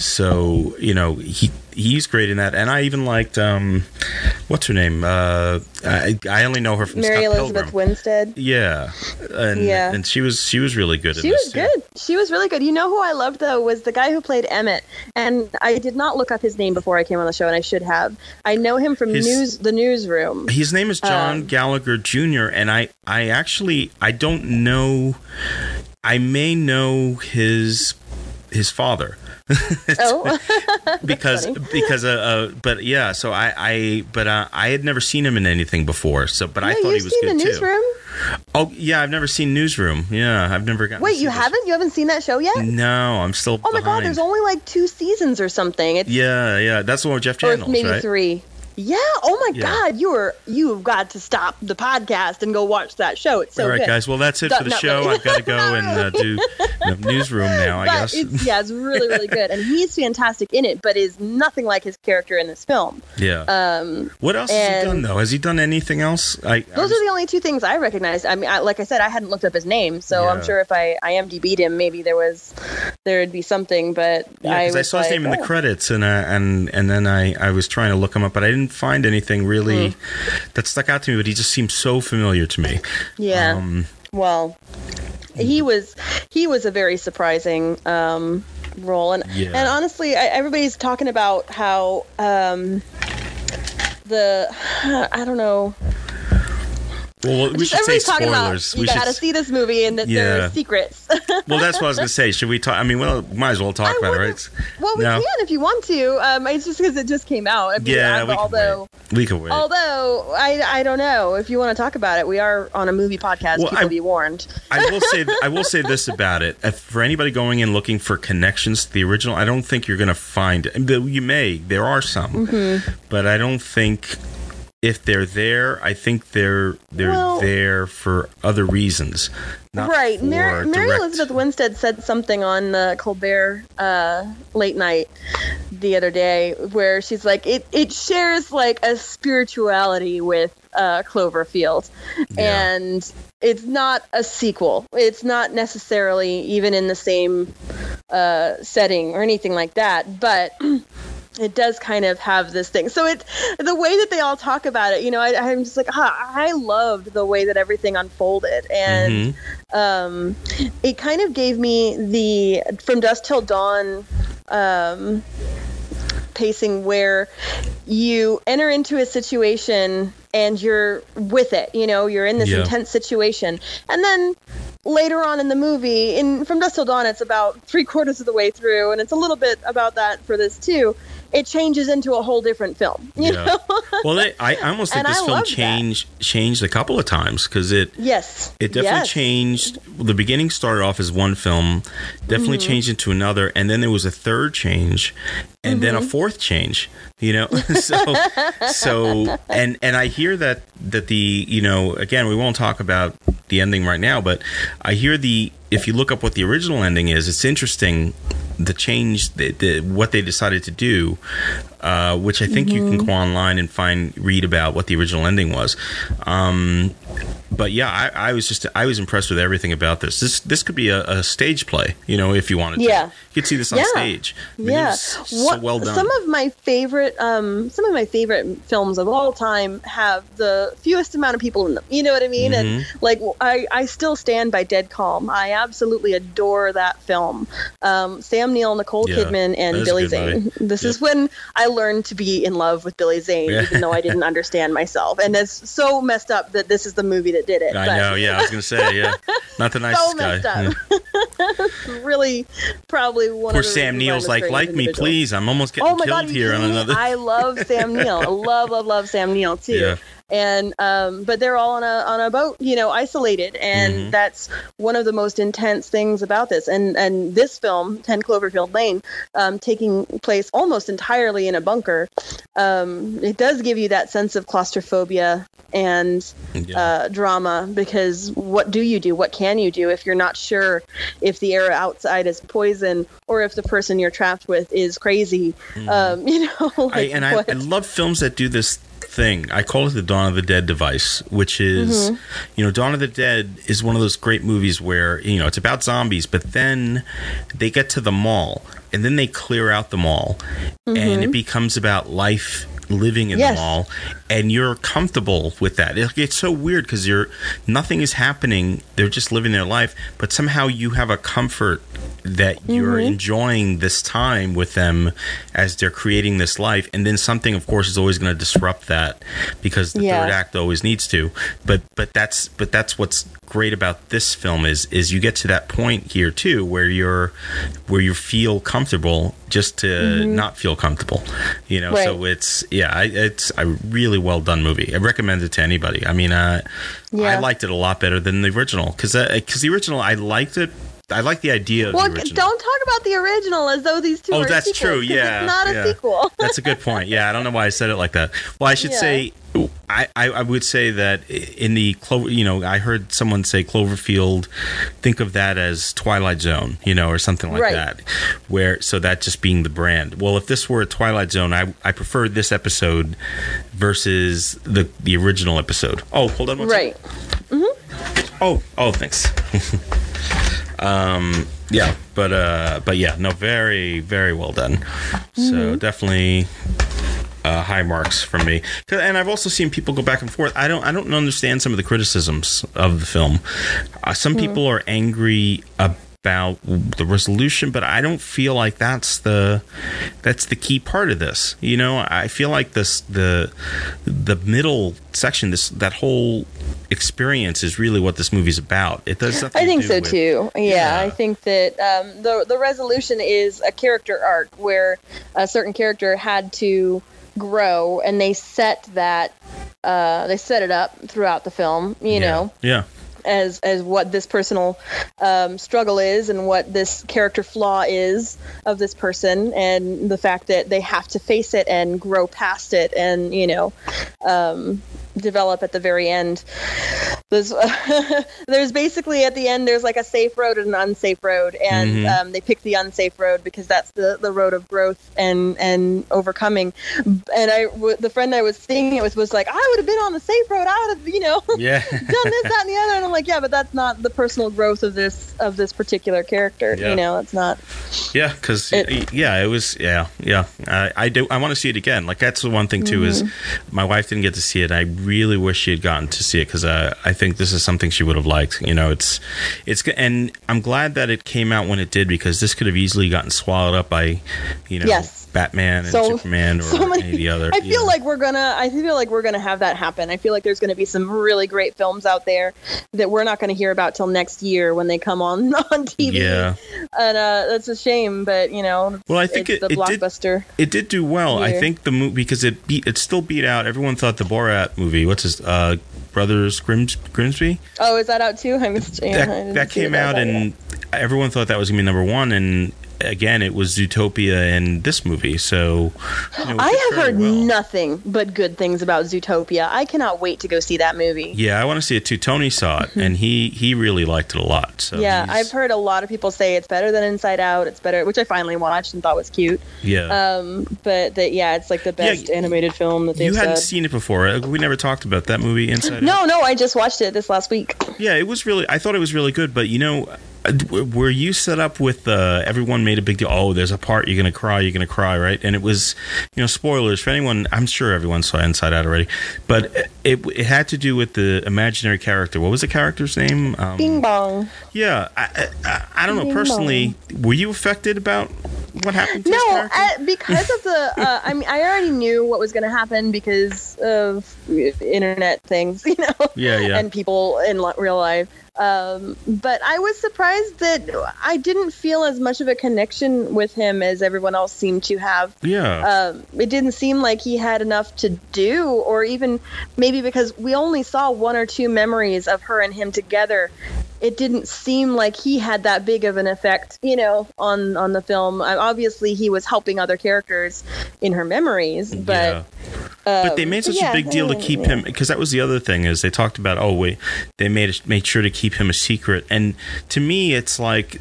So you know, he. He's great in that, and I even liked um, what's her name? Uh, I, I only know her from Mary Scott Elizabeth Pilgrim. Winstead. Yeah, and Yeah. and she was she was really good. She in was this too. good. She was really good. You know who I loved though was the guy who played Emmett, and I did not look up his name before I came on the show, and I should have. I know him from His- news, the newsroom. His name is John Um, Gallagher Junior, and I I actually I don't know. I may know his his father. Oh, because funny. because uh, uh but yeah so I I but uh, I had never seen him in anything before, so but I yeah, thought you've he was seen good the too. newsroom. Oh yeah, I've never seen Newsroom. Yeah, I've never gotten. Wait, to see you this. haven't? You haven't seen that show yet? No, I'm still. Oh my behind. god, there's only like two seasons or something. It's, Yeah, yeah, that's the one with Jeff or Daniels, maybe right? three. Yeah. Oh my Yeah. god, you are you've got to stop the podcast and go watch that show. It's so All right, good. guys. Well, that's it Not- for the not show. really. I've got to go Not and uh, do the Newsroom now. I But guess. it's, yeah, it's really, really good, and he's fantastic in it, but is nothing like his character in this film. Yeah. Um, What else has he and- done though? Has he done anything else? I, those are the only two things I recognized. I mean, I, like I said, I hadn't looked up his name, so Yeah. I'm sure if I I M D B'd him, maybe there was there would be something. But Yeah, I, because I, was saw his like, name in the oh. credits, and uh, and and then I, I was trying to look him up, but I didn't find anything really Hmm. that stuck out to me. But he just seemed so familiar to me. Yeah. Um, Well, he was he was a very surprising um, role, and Yeah. and honestly, I, everybody's talking about how um, the I don't know. well, we Just should say everybody's talking spoilers. about you we gotta should. see this movie and that there Yeah. are secrets. Well, that's what I was going to say. Should we talk? I mean, well, might as well talk I about it, wouldn't- right? Well, we No? can if you want to. Um, it's just because it just came out. I mean, Yeah, uh, we can although wait. We can wait. although I I don't know if you want to talk about it. We are on a movie podcast. Well, People I- be warned. I will say I will say this about it: if, for anybody going in looking for connections to the original, I don't think you're going to find. You may, there are some, Mm-hmm. but I don't think if they're there. I think they're they're Well- there for other reasons, not Right. for Mary, Mary direct- Elizabeth Winstead said something on uh, Colbert uh, late night the other day where she's like, it, it shares like a spirituality with uh, Cloverfield. Yeah. And it's not a sequel. It's not necessarily even in the same uh, setting or anything like that. But it does kind of have this thing. So it, the way that they all talk about it, you know, I, I'm just like, ah, I loved the way that everything unfolded. And Mhm. um, it kind of gave me the From Dusk Till Dawn um, pacing where you enter into a situation and you're with it, you know, you're in this Yeah. intense situation. And then later on in the movie, in From Dusk Till Dawn, it's about three quarters of the way through, and it's a little bit about that for this too. It changes into a whole different film, you Yeah. know? Well, they, I I almost think And this I film loved that. changed changed a couple of times because it Yes. it definitely yes. changed. The beginning started off as one film, definitely Mm-hmm. changed into another, and then there was a third change, and then a Mm-hmm. fourth change. You know, so so and and I hear that that the you know again we won't talk about the ending right now, but I hear the if you look up what the original ending is, it's interesting. The change, the, the, what they decided to do, uh, which I think you can go online and find, read about what the original ending was. Um, but yeah, I, I was just, I was impressed with everything about this. This, this could be a, a stage play, you know, if you wanted to. Yeah. You could see this on Yeah. stage. I mean, it Yeah, was so What- well done. Some of my favorite, um, some of my favorite films of all time have the fewest amount of people in them. You know what I mean? And Mm-hmm. like, I, I still stand by Dead Calm. I absolutely adore that film. Um, Sam Neill, Nicole Yeah, Kidman, that and is a Billy good Zane. movie. This Yep. is when I learned to be in love with Billy Zane, Yeah. even though I didn't understand myself. And it's so messed up that this is the movie that did it. I but know, yeah, I was going to say, yeah. Not the nicest so guy. messed up. Yeah. Really, probably one Poor of the Sam reasons Neill's I'm a like, strange like me, individual. please. I'm almost getting Oh my killed God, here on you- another. I love Sam Neill. I love, love, love Sam Neill too. Yeah. And um, but they're all on a on a boat, you know, isolated, and Mhm. that's one of the most intense things about this. And and this film, ten Cloverfield Lane, um, taking place almost entirely in a bunker, um, it does give you that sense of claustrophobia and Yeah. uh, drama, because what do you do? What can you do if you're not sure if the air outside is poison or if the person you're trapped with is crazy? Um, you know, I, like and I, what- I love films that do this thing. I call it the Dawn of the Dead device, which is, Mm-hmm. you know, Dawn of the Dead is one of those great movies where, you know, it's about zombies, but then they get to the mall and then they clear out the mall and it becomes about life living in Mm-hmm. Yes. the mall, and you're comfortable with that. It, it's so weird because you're nothing is happening. They're just living their life, but somehow you have a comfort that you're Mm-hmm. enjoying this time with them as they're creating this life. And then something, of course, is always going to disrupt that because the Yeah. third act always needs to. But but that's but that's what's great about this film is is you get to that point here too where you're where you feel comfortable just to mm-hmm. not feel comfortable, you know. Right. So it's yeah, I, it's a really well done movie. I recommend it to anybody. I mean, uh, yeah. I liked it a lot better than the original because because uh, the original I liked it. I like the idea of well, the original. Don't talk about the original as though these two oh, are that's sequels, true. Yeah, it's not yeah. a sequel. That's a good point. Yeah, I don't know why I said it like that. Well, I should yeah. say, I, I, I would say that in the Clover, you know, I heard someone say Cloverfield. Think of that as Twilight Zone, you know, or something like right. that. Where so that just being the brand. Well, if this were a Twilight Zone, I I prefer this episode versus the the original episode. Oh, hold on one right. second. Mm-hmm. Oh, oh, thanks. Um, yeah, but uh, but yeah, no, very, very well done. So mm-hmm. definitely uh, high marks from me. And I've also seen people go back and forth. I don't, I don't understand some of the criticisms of the film. Uh, some mm-hmm. people are angry about the resolution, but I don't feel like that's the that's the key part of this. You know, I feel like this the the middle section, this that whole experience is really what this movie's about. It does nothing I think to do so with, too. Yeah, yeah, I think that um, the the resolution is a character arc where a certain character had to grow, and they set that uh, they set it up throughout the film. You yeah. know, yeah. as as what this personal um, struggle is and what this character flaw is of this person, and the fact that they have to face it and grow past it, and you know. Um, develop at the very end. There's, uh, there's basically at the end there's like a safe road and an unsafe road, and mm-hmm. um, they pick the unsafe road because that's the, the road of growth and and overcoming. And I w- the friend I was seeing it with was like, I would have been on the safe road. I would have you know yeah. done this, that, and the other. And I'm like, yeah, but that's not the personal growth of this of this particular character. Yeah. You know, it's not. Yeah, because yeah, it was yeah yeah. I, I do I want to see it again. Like that's the one thing too mm-hmm. is my wife didn't get to see it. I really wish she had gotten to see it because uh, I think this is something she would have liked. You know, it's it's and I'm glad that it came out when it did because this could have easily gotten swallowed up by, you know, yes. Batman and so, Superman or so many, any of the other. I feel know. like we're gonna. I feel like we're gonna have that happen. I feel like there's gonna be some really great films out there that we're not gonna hear about till next year when they come on on T V. Yeah, and uh, that's a shame. But you know, well, I think it's it, the it blockbuster. Did, it did do well. Year. I think the movie because it beat it still beat out. Everyone thought the Borat movie. What's his uh, Brothers Grims, Grimsby? Oh, is that out too? I missed, yeah, that that came out that and yet. Everyone thought that was gonna be number one and. Again, it was Zootopia and this movie, so you know, I have heard well. nothing but good things about Zootopia. I cannot wait to go see that movie. Yeah, I want to see it too. Tony saw it, and he, he really liked it a lot. So yeah, I've heard a lot of people say it's better than Inside Out. It's better, which I finally watched and thought was cute. Yeah, um, but that yeah, it's like the best yeah, animated film that they've You hadn't said. seen it before. We never talked about that movie, Inside Out. No, no, I just watched it this last week. Yeah, it was really. I thought it was really good, but you know. Were you set up with uh, everyone made a big deal? Oh, there's a part you're gonna cry, you're gonna cry, right? And it was, you know, spoilers for anyone. I'm sure everyone saw Inside Out already, but it it had to do with the imaginary character. What was the character's name? Um, Bing Bong. Yeah, I I, I don't know. Bing Personally, Bong. Were you affected about what happened to no, this character? uh, because of the. Uh, I mean, I already knew what was going to happen because of internet things, you know. Yeah, yeah. And people in lo- real life. Um, but I was surprised that I didn't feel as much of a connection with him as everyone else seemed to have. Yeah. Um, it didn't seem like he had enough to do, or even maybe because we only saw one or two memories of her and him together. It didn't seem like he had that big of an effect, you know, on, on the film. Uh, obviously, he was helping other characters in her memories, but... Yeah. Um, but they made such yeah, a big deal to keep yeah. him, because that was the other thing, is they talked about, oh, wait, they made made sure to keep him a secret. And to me, it's like,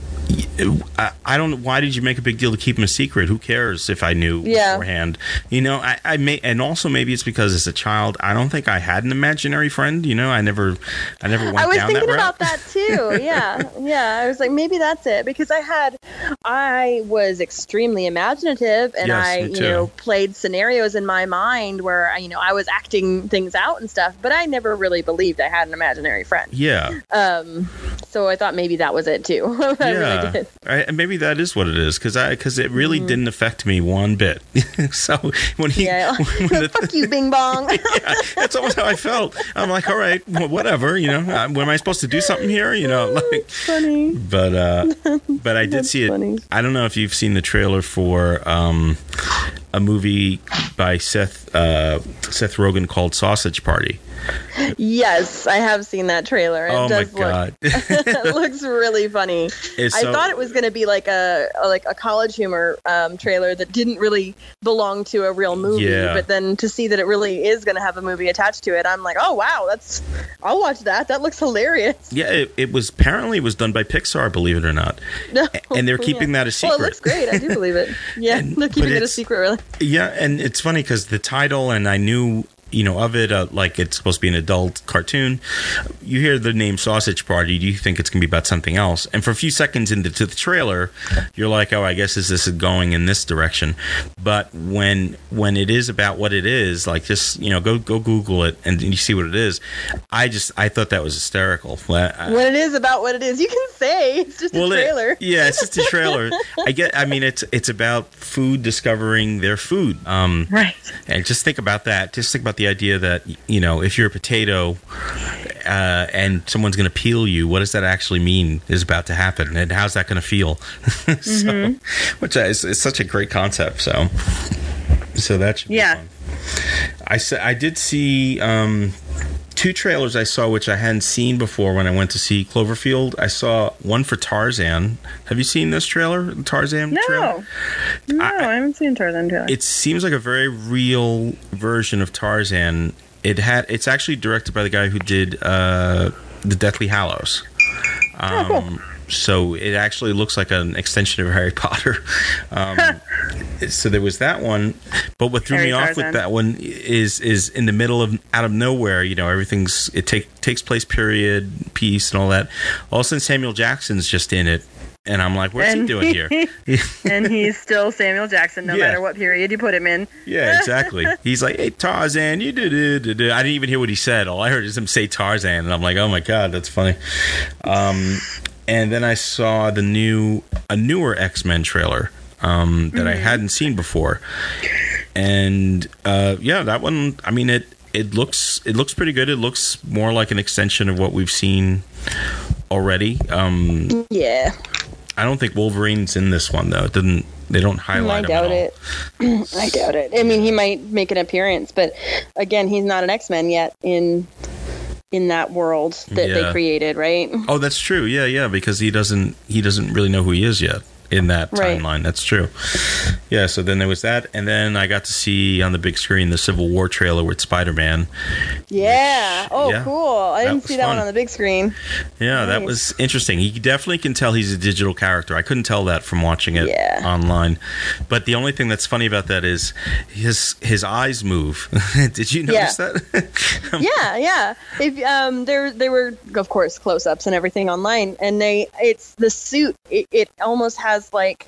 I, I don't, why did you make a big deal to keep him a secret? Who cares if I knew yeah. beforehand? You know, I, I may, and also maybe it's because as a child, I don't think I had an imaginary friend, you know, I never, I never went down that route. I was thinking about that too, yeah, yeah. I was like, maybe that's it, because I had, I was extremely imaginative, and yes, I, you know, played scenarios in my mind where, you know, I was acting things out and stuff, but I never really believed I had an imaginary friend. Yeah. Um. So I thought maybe that was it too. I yeah. really did. good. I, and maybe that is what it is, because I because it really mm. didn't affect me one bit. So when he, yeah. when the, fuck you, Bing Bong. Yeah, that's almost how I felt. I'm like, all right, well, whatever, you know. Uh, am I supposed to do something here? You know, like. Funny. But uh, but I did That's see it. funny. I don't know if you've seen the trailer for um, a movie by Seth uh, Seth Rogen called Sausage Party. Yes, I have seen that trailer. It oh does my god, look, it looks really funny. It's I so, thought it was going to be like a, a like a college humor um, trailer that didn't really belong to a real movie. Yeah. But then to see that it really is going to have a movie attached to it, I'm like, oh wow, that's I'll watch that. That looks hilarious. Yeah, it, it was apparently it was done by Pixar, believe it or not. No, and they're keeping yeah. that a secret. Well, it looks great. I do believe it. Yeah, and, they're keeping it a secret, really. Yeah, and it's funny because the title, and I knew. You know, of it, uh, like it's supposed to be an adult cartoon. You hear the name Sausage Party, do you think it's going to be about something else? And for a few seconds into the trailer, you're like, oh, I guess is this going in this direction? But when when it is about what it is, like just, you know, go go Google it and you see what it is. I just, I thought that was hysterical. I, when it is about what it is, you can say it's just well, a trailer. It, yeah, it's just a trailer. I get, I mean, it's it's about food discovering their food. Um, right. And just think about that. Just think about the idea that, you know, if you're a potato uh, and someone's going to peel you, what does that actually mean is about to happen, and how's that going to feel? so, mm-hmm. Which is, is such a great concept. So, so that should be yeah. fun. I I did see um, two trailers I saw which I hadn't seen before when I went to see Cloverfield. I saw one for Tarzan. Have you seen this trailer, Tarzan no. trailer? No, I, I haven't seen Tarzan trailer. It seems like a very real version of Tarzan. It had. It's actually directed by the guy who did uh, the Deathly Hallows. Um, oh, cool. So it actually looks like an extension of Harry Potter. Um, so there was that one, but what threw Harry me off Tarzan. with that one is is in the middle of out of nowhere. You know, everything's it take takes place period piece and all that. All of a sudden, Samuel Jackson's just in it. And I'm like, what's and he doing he, here? And he's still Samuel Jackson, no yeah. matter what period you put him in. Yeah, exactly. He's like, hey, Tarzan, you did it. I didn't even hear what he said. All I heard is him say Tarzan. And I'm like, oh, my God, that's funny. Um, and then I saw the new, a newer X-Men trailer um, that mm-hmm. I hadn't seen before. And, uh, yeah, that one, I mean, it, it looks it looks pretty good. It looks more like an extension of what we've seen already. Um, yeah. I don't think Wolverine's in this one, though. It didn't. They don't highlight I doubt him at it. I doubt it. I mean, he might make an appearance, but again, he's not an X-Men yet in in that world that yeah. they created, right? Oh, that's true. Yeah, yeah, because he doesn't he doesn't really know who he is yet in that right. timeline. That's true. Yeah, so then there was that, and then I got to see on the big screen the Civil War trailer with Spider-Man. Yeah. Which, oh, yeah, cool. I didn't see that fun. one on the big screen. Yeah, nice. That was interesting. You definitely can tell he's a digital character. I couldn't tell that from watching it yeah. online. But the only thing that's funny about that is his his eyes move. Did you notice yeah. that? yeah, yeah. If um, there they were, of course, close-ups and everything online, and they it's the suit. It, it almost has like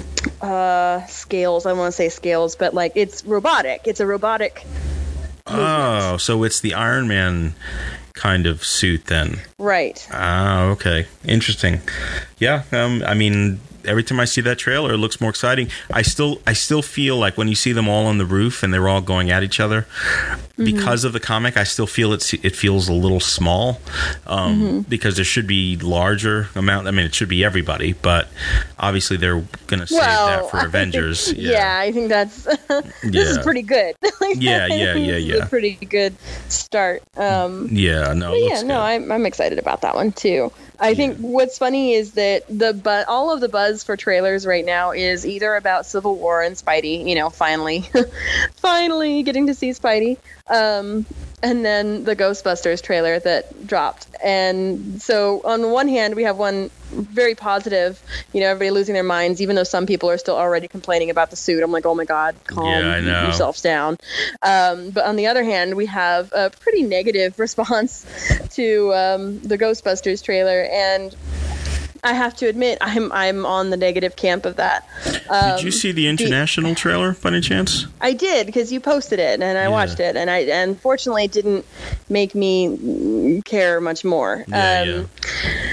uh scales. I want to say scales, but like it's robotic. It's a robotic. Oh, movement. So it's the Iron Man kind of suit then. Right. Ah, okay. Interesting. Yeah, um, I mean, every time I see that trailer, it looks more exciting. I still I still feel like when you see them all on the roof and they're all going at each other, mm-hmm. because of the comic, I still feel it's, it feels a little small um, mm-hmm. because there should be larger amount. I mean, it should be everybody, but obviously they're going to save well, that for I Avengers. Think, yeah. yeah, I think that's this yeah. is pretty good. yeah, yeah, yeah, yeah. It's a pretty good start. Um, yeah, no, it yeah, looks no, good. I'm I'm excited about that one too. I think yeah. what's funny is that the but all of the buzz for trailers right now is either about Civil War and Spidey, you know, finally, finally getting to see Spidey, um, and then the Ghostbusters trailer that dropped. And so on one hand, we have one very positive, you know, everybody losing their minds, even though some people are still already complaining about the suit. I'm like, oh my God, calm yeah, I know. yourselves down. Um, but on the other hand, we have a pretty negative response to um, the Ghostbusters trailer. And I have to admit, I'm I'm on the negative camp of that. Um, did you see the international the, trailer by any chance? I did, because you posted it and I yeah. watched it, and I unfortunately it didn't make me care much more. Yeah, um, yeah.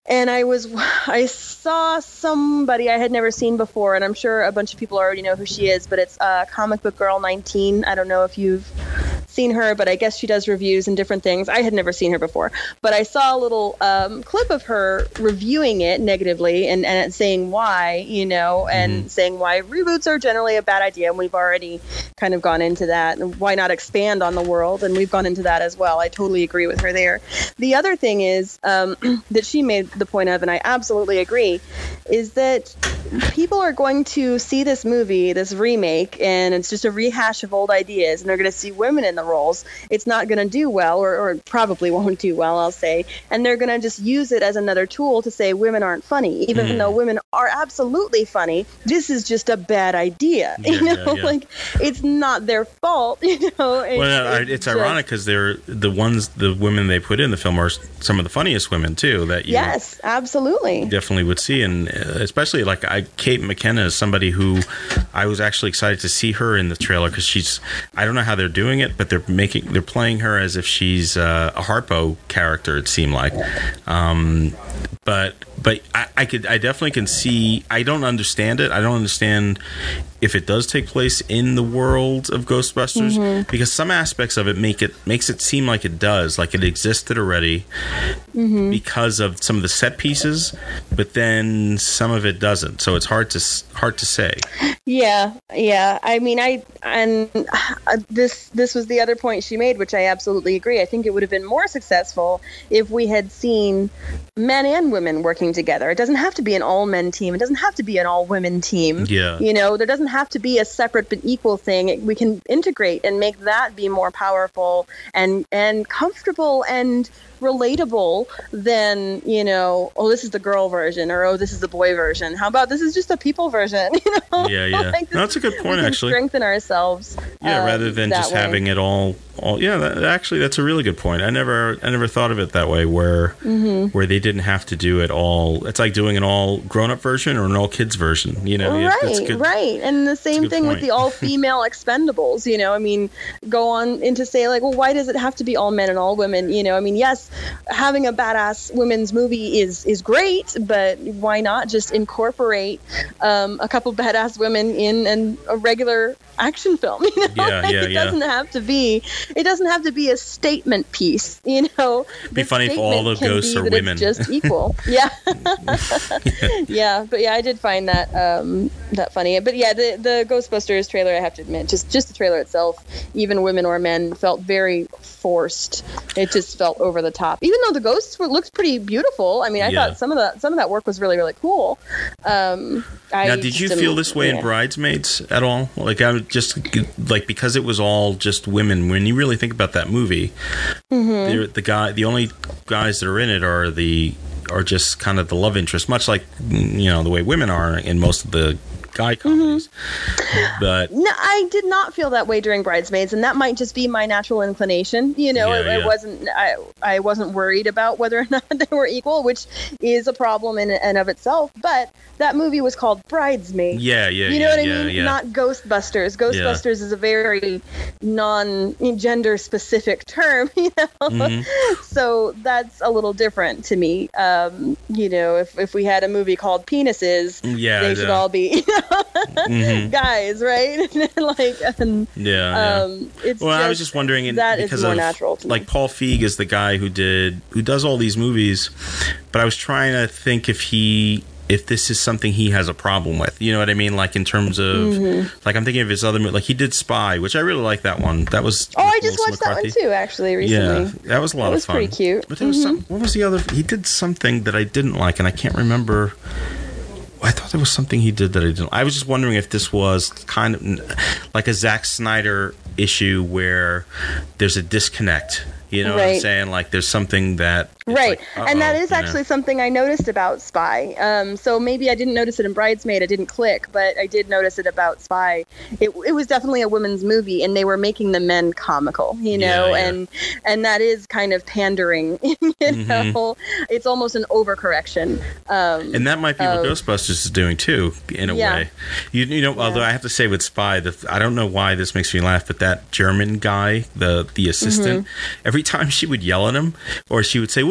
and I was, I saw somebody I had never seen before, and I'm sure a bunch of people already know who she is, but it's uh, Comic Book Girl nineteen. I don't know if you've seen her, but I guess she does reviews and different things. I had never seen her before, but I saw a little um, clip of her reviewing it negatively and, and saying why, you know, and mm. saying why reboots are generally a bad idea. And we've already kind of gone into that. And why not expand on the world? And we've gone into that as well. I totally agree with her there. The other thing is um, that she made the point of, and I absolutely agree, is that people are going to see this movie, this remake, and it's just a rehash of old ideas, and they're going to see women in the roles. It's not going to do well, or, or probably won't do well, I'll say, and they're going to just use it as another tool to say women aren't funny, even mm. though women are absolutely funny. This is just a bad idea. Yeah, you know, yeah, yeah. Like, it's not their fault. You know, it's, well, it's, it's just ironic because they're the ones, the women they put in the film are some of the funniest women too. That you yes, absolutely, definitely would see, and especially like I, Kate McKinnon is somebody who I was actually excited to see her in the trailer because she's, I don't know how they're doing it, but they're making, they're playing her as if she's uh, a Harpo character. It seemed like, um, but but I, I could, I definitely can see. I don't understand it. I don't understand if it does take place in the world of Ghostbusters, mm-hmm. because some aspects of it make it makes it seem like it does, like it existed already, mm-hmm. because of some of the set pieces, but then some of it doesn't. So it's hard to hard to say. Yeah, yeah. I mean, I and uh, this this was the other point she made, which I absolutely agree. I think it would have been more successful if we had seen men and women working together. It doesn't have to be an all men team. It doesn't have to be an all women team. Yeah. You know, there doesn't have to be a separate but equal thing. We can integrate and make that be more powerful and and comfortable and relatable than, you know, oh, this is the girl version, or oh, this is the boy version. How about this is just a people version? You know, yeah, yeah. Like no, that's a good point. We can actually, strengthen ourselves. Yeah, um, rather than just way. having it all. All yeah, that, actually, that's a really good point. I never, I never thought of it that way. Where, mm-hmm. where they didn't have to do it all. It's like doing an all grown-up version or an all kids version. You know, right, yeah, that's good, right. And the same thing point. with the all-female Expendables. You know, I mean, go on into say like, well, why does it have to be all men and all women? You know, I mean, yes, having a badass women's movie is is great, but why not just incorporate um, a couple badass women in an, a regular action film? You know, yeah, like, yeah, it yeah. doesn't have to be. It doesn't have to be a statement piece. You know, it'd be funny if all the ghosts are women. It's just equal. Yeah, yeah. But yeah, I did find that um, that funny. But yeah, the the Ghostbusters trailer, I have to admit, just just the trailer itself, even women or men, felt very forced. It just felt over the top. Even though the ghosts were, looked pretty beautiful. I mean, I yeah. thought some of the some of that work was really really cool. Um, I now, did you feel this way yeah. in Bridesmaids at all? Like I would just like because it was all just women. When you really think about that movie, mm-hmm. the guy, the only guys that are in it are the are just kind of the love interest, much like you know the way women are in most of the guy comedies. Mm-hmm. But no, I did not feel that way during Bridesmaids, and that might just be my natural inclination. You know, yeah, it, yeah. it wasn't. I I wasn't worried about whether or not they were equal, which is a problem in and of itself. But that movie was called Bridesmaids. Yeah, yeah, You know yeah, what I yeah, mean? yeah. Not Ghostbusters. Ghostbusters yeah. is a very non-gender specific term. You know, mm-hmm. so that's a little different to me. Um, you know, if if we had a movie called Penises, yeah, they yeah. should all be. Mm-hmm. guys, right? like, and, yeah. Um, yeah. It's well, just, I was just wondering, in, that because is more of natural to like me. Paul Feig is the guy who did who does all these movies, but I was trying to think if he. if this is something he has a problem with. You know what I mean? Like in terms of, mm-hmm. like I'm thinking of his other, like he did Spy, which I really like that one. That was Oh, I just watched McCarthy. that one too, actually, recently. Yeah, that was a lot it was of fun. pretty cute. But there mm-hmm. was some, what was the other, he did something that I didn't like, and I can't remember. I thought there was something he did that I didn't. I was just wondering if this was kind of like a Zack Snyder issue where there's a disconnect. You know right. what I'm saying? Like there's something that... Right. Like, and that is actually know. something I noticed about Spy. Um, so maybe I didn't notice it in Bridesmaid. It didn't click, but I did notice it about Spy. It, it was definitely a women's movie, and they were making the men comical, you know, yeah, yeah. and and that is kind of pandering, you mm-hmm. know. It's almost an overcorrection. Um, and that might be what uh, Ghostbusters is doing, too, in a yeah. way. You, you know, yeah. although I have to say with Spy, the, I don't know why this makes me laugh, but that German guy, the, the assistant, mm-hmm. every time she would yell at him, or she would say, what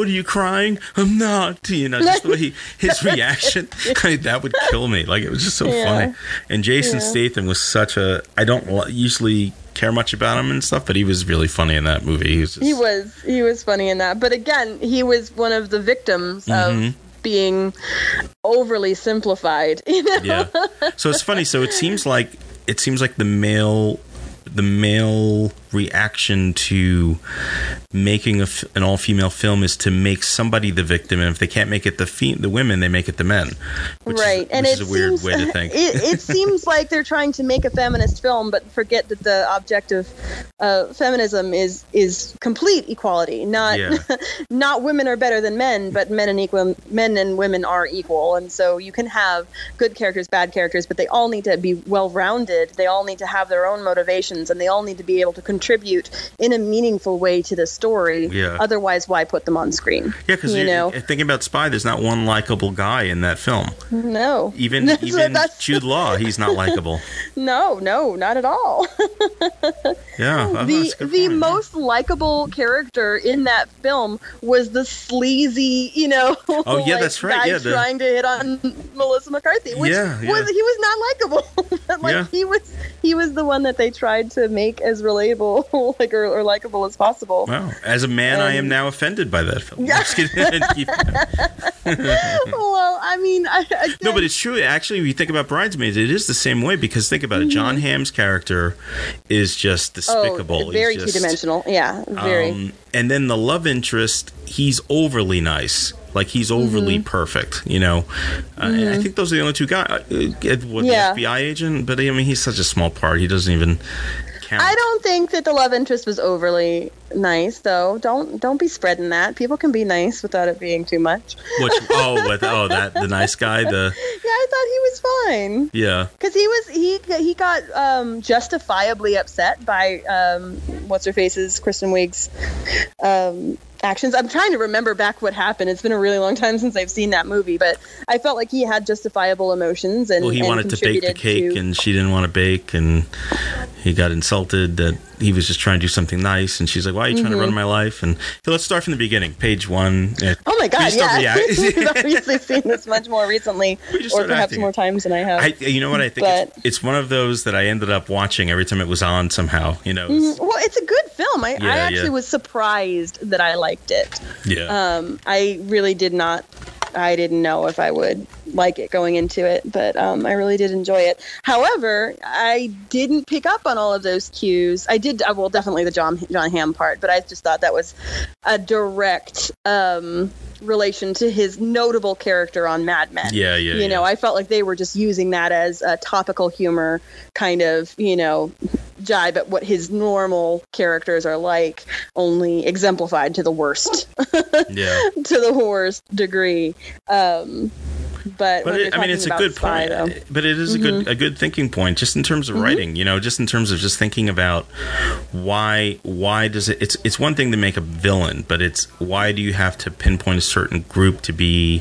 what are you crying? I'm not. You know, just the way he, his reaction, that would kill me. Like, it was just so Yeah. funny. And Jason Yeah. Statham was such a, I don't lo- usually care much about him and stuff, but he was really funny in that movie. He was, just, He was he was funny in that, but again, he was one of the victims Mhm. of being overly simplified. You know? Yeah. So it's funny. So it seems like it seems like the male the male reaction to making a f- an all-female film is to make somebody the victim, and if they can't make it the fe- the women, they make it the men. Which right, is, and which it is a weird seems, way to think. It, it seems like they're trying to make a feminist film, but forget that the object of uh, feminism is is complete equality. Not Yeah. not women are better than men, but men and equal men and women are equal, and so you can have good characters, bad characters, but they all need to be well-rounded. They all need to have their own motivations, and they all need to be able to contribute in a meaningful way to the story. Yeah. Otherwise, why put them on screen? Yeah, because you know, thinking about Spy, there's not one likable guy in that film. no, Even So even that's- Jude Law, he's not likable. no, no, not at all. Yeah, oh, the that's a good the point. most likable character in that film was the sleazy, you know, Oh, yeah, like, that's right, guy yeah, the- trying to hit on Melissa McCarthy, which Yeah, yeah. was he was not likable. But, like Yeah. he was he was the one that they tried to make as relatable like or, or likable as possible. Wow. As a man, I am Um, now offended by that film. Yeah. Just kidding. Well, I mean, I, again, No, but it's true. Actually, if you think about Bridesmaids, it is the same way, because think about it. John Hamm's character is just despicable. Mm-hmm. oh, very He's just, two-dimensional. Yeah, very. Um, and then the love interest, he's overly nice. Like, he's overly Mm-hmm. perfect, you know. Uh, and I think those are the only two guys. Uh, uh, what, the Yeah. F B I agent? But, I mean, he's such a small part. He doesn't even count. I don't think that the love interest was overly nice, though. Don't don't be spreading that. People can be nice without it being too much. Which, oh, with, oh, that the nice guy, the Yeah, I thought he was fine yeah, because he was he he got um, justifiably upset by um, what's her face's Kristen Wiig's um, actions. I'm trying to remember back what happened. It's been a really long time since I've seen that movie, but I felt like he had justifiable emotions and well, he and wanted to bake the contributed cake, to- and she didn't want to bake, and he got insulted that he was just trying to do something nice, and she's like, "Why are you trying to run my life?" And so let's start from the beginning, page one. Uh, Oh my we god, just start- yeah. We've obviously seen this much more recently, We just or start perhaps acting more it. times than I have. I, you know what I think? But- It's, it's one of those that I ended up watching every time it was on somehow. You know, it's- well, it's a good film. I, Yeah, I actually yeah. was surprised that I liked it. yeah. Um, I really did not. I didn't know if I would like it going into it, but um, I really did enjoy it. However, I didn't pick up on all of those cues. I did, uh, well, definitely the John John Hamm part, but I just thought that was a direct um, relation to his notable character on Mad Men. Yeah, yeah, You know, yeah. I felt like they were just using that as a topical humor kind of, you know, jibe at what his normal characters are like, only exemplified to the worst. yeah. to the worst degree. Um, but But when it, you're I mean, talking it's a about good Spy, point. though- Mm-hmm. But it is a good a good thinking point, just in terms of writing. You know, just in terms of just thinking about why why does it? It's it's one thing to make a villain, but it's why do you have to pinpoint a certain group to be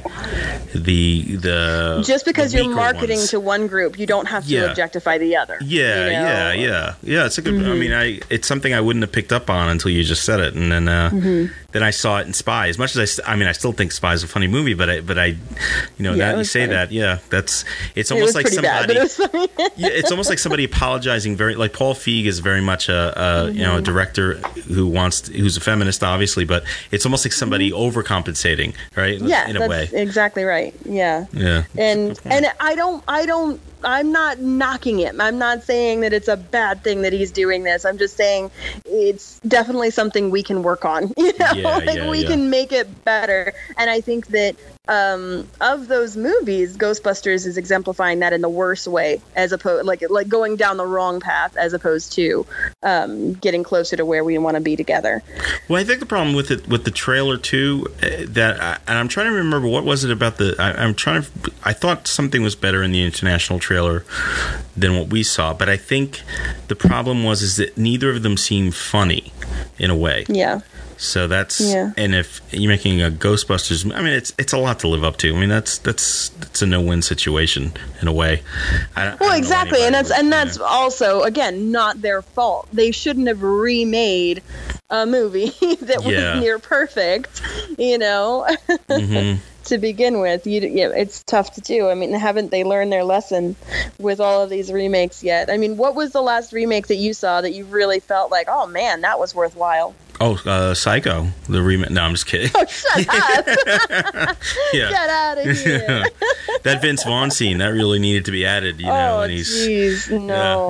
the the just because the you're weaker marketing ones? to one group, you don't have to Yeah. objectify the other. Yeah, you know? yeah, yeah, yeah. It's a good. Mm-hmm. I mean, I it's something I wouldn't have picked up on until you just said it, and then uh, Mm-hmm. then I saw it in Spy. As much as I, st- I mean, I still think Spy is a funny movie, but I, but I, you know, Yeah, now it that you was say funny. that, yeah, that's it's It almost was like pretty bad, somebody. but it was funny. Yeah, it's almost like somebody apologizing. Very like Paul Feig is very much a, a you know a director who wants to, who's a feminist, obviously, but it's almost like somebody overcompensating, right? yeah, in a that's way. exactly right. Yeah. Yeah, and and I don't I don't I'm not knocking him. I'm not saying that it's a bad thing that he's doing this. I'm just saying it's definitely something we can work on. You know, Yeah, like yeah, we yeah. can make it better. And I think that um, of those movies, Ghostbusters is exemplifying that in the worst way, as opposed like like going down the wrong path, as opposed to um, getting closer to where we want to be together. Well, I think the problem with it with the trailer too, uh, that I, and I'm trying to remember what was it about the. I, I'm trying to. I thought something was better in the international trailer than what we saw, but I think the problem was is that neither of them seemed funny in a way. Yeah. So that's Yeah. and if you're making a Ghostbusters, I mean, it's it's a lot to live up to. I mean, that's that's that's a no-win situation in a way. I, I Well, don't exactly, know and that's would, and you that's know. also again not their fault. They shouldn't have remade a movie that was Yeah. near perfect, you know, Mhm. to begin with. You, yeah, it's tough to do. I mean, haven't they learned their lesson with all of these remakes yet? I mean, what was the last remake that you saw that you really felt like, oh man, that was worthwhile? Oh, uh, Psycho, the remake. No, I'm just kidding. Oh, shut up! Yeah. Get out of here! That Vince Vaughn scene that really needed to be added, you know. Oh, and he's jeez, no.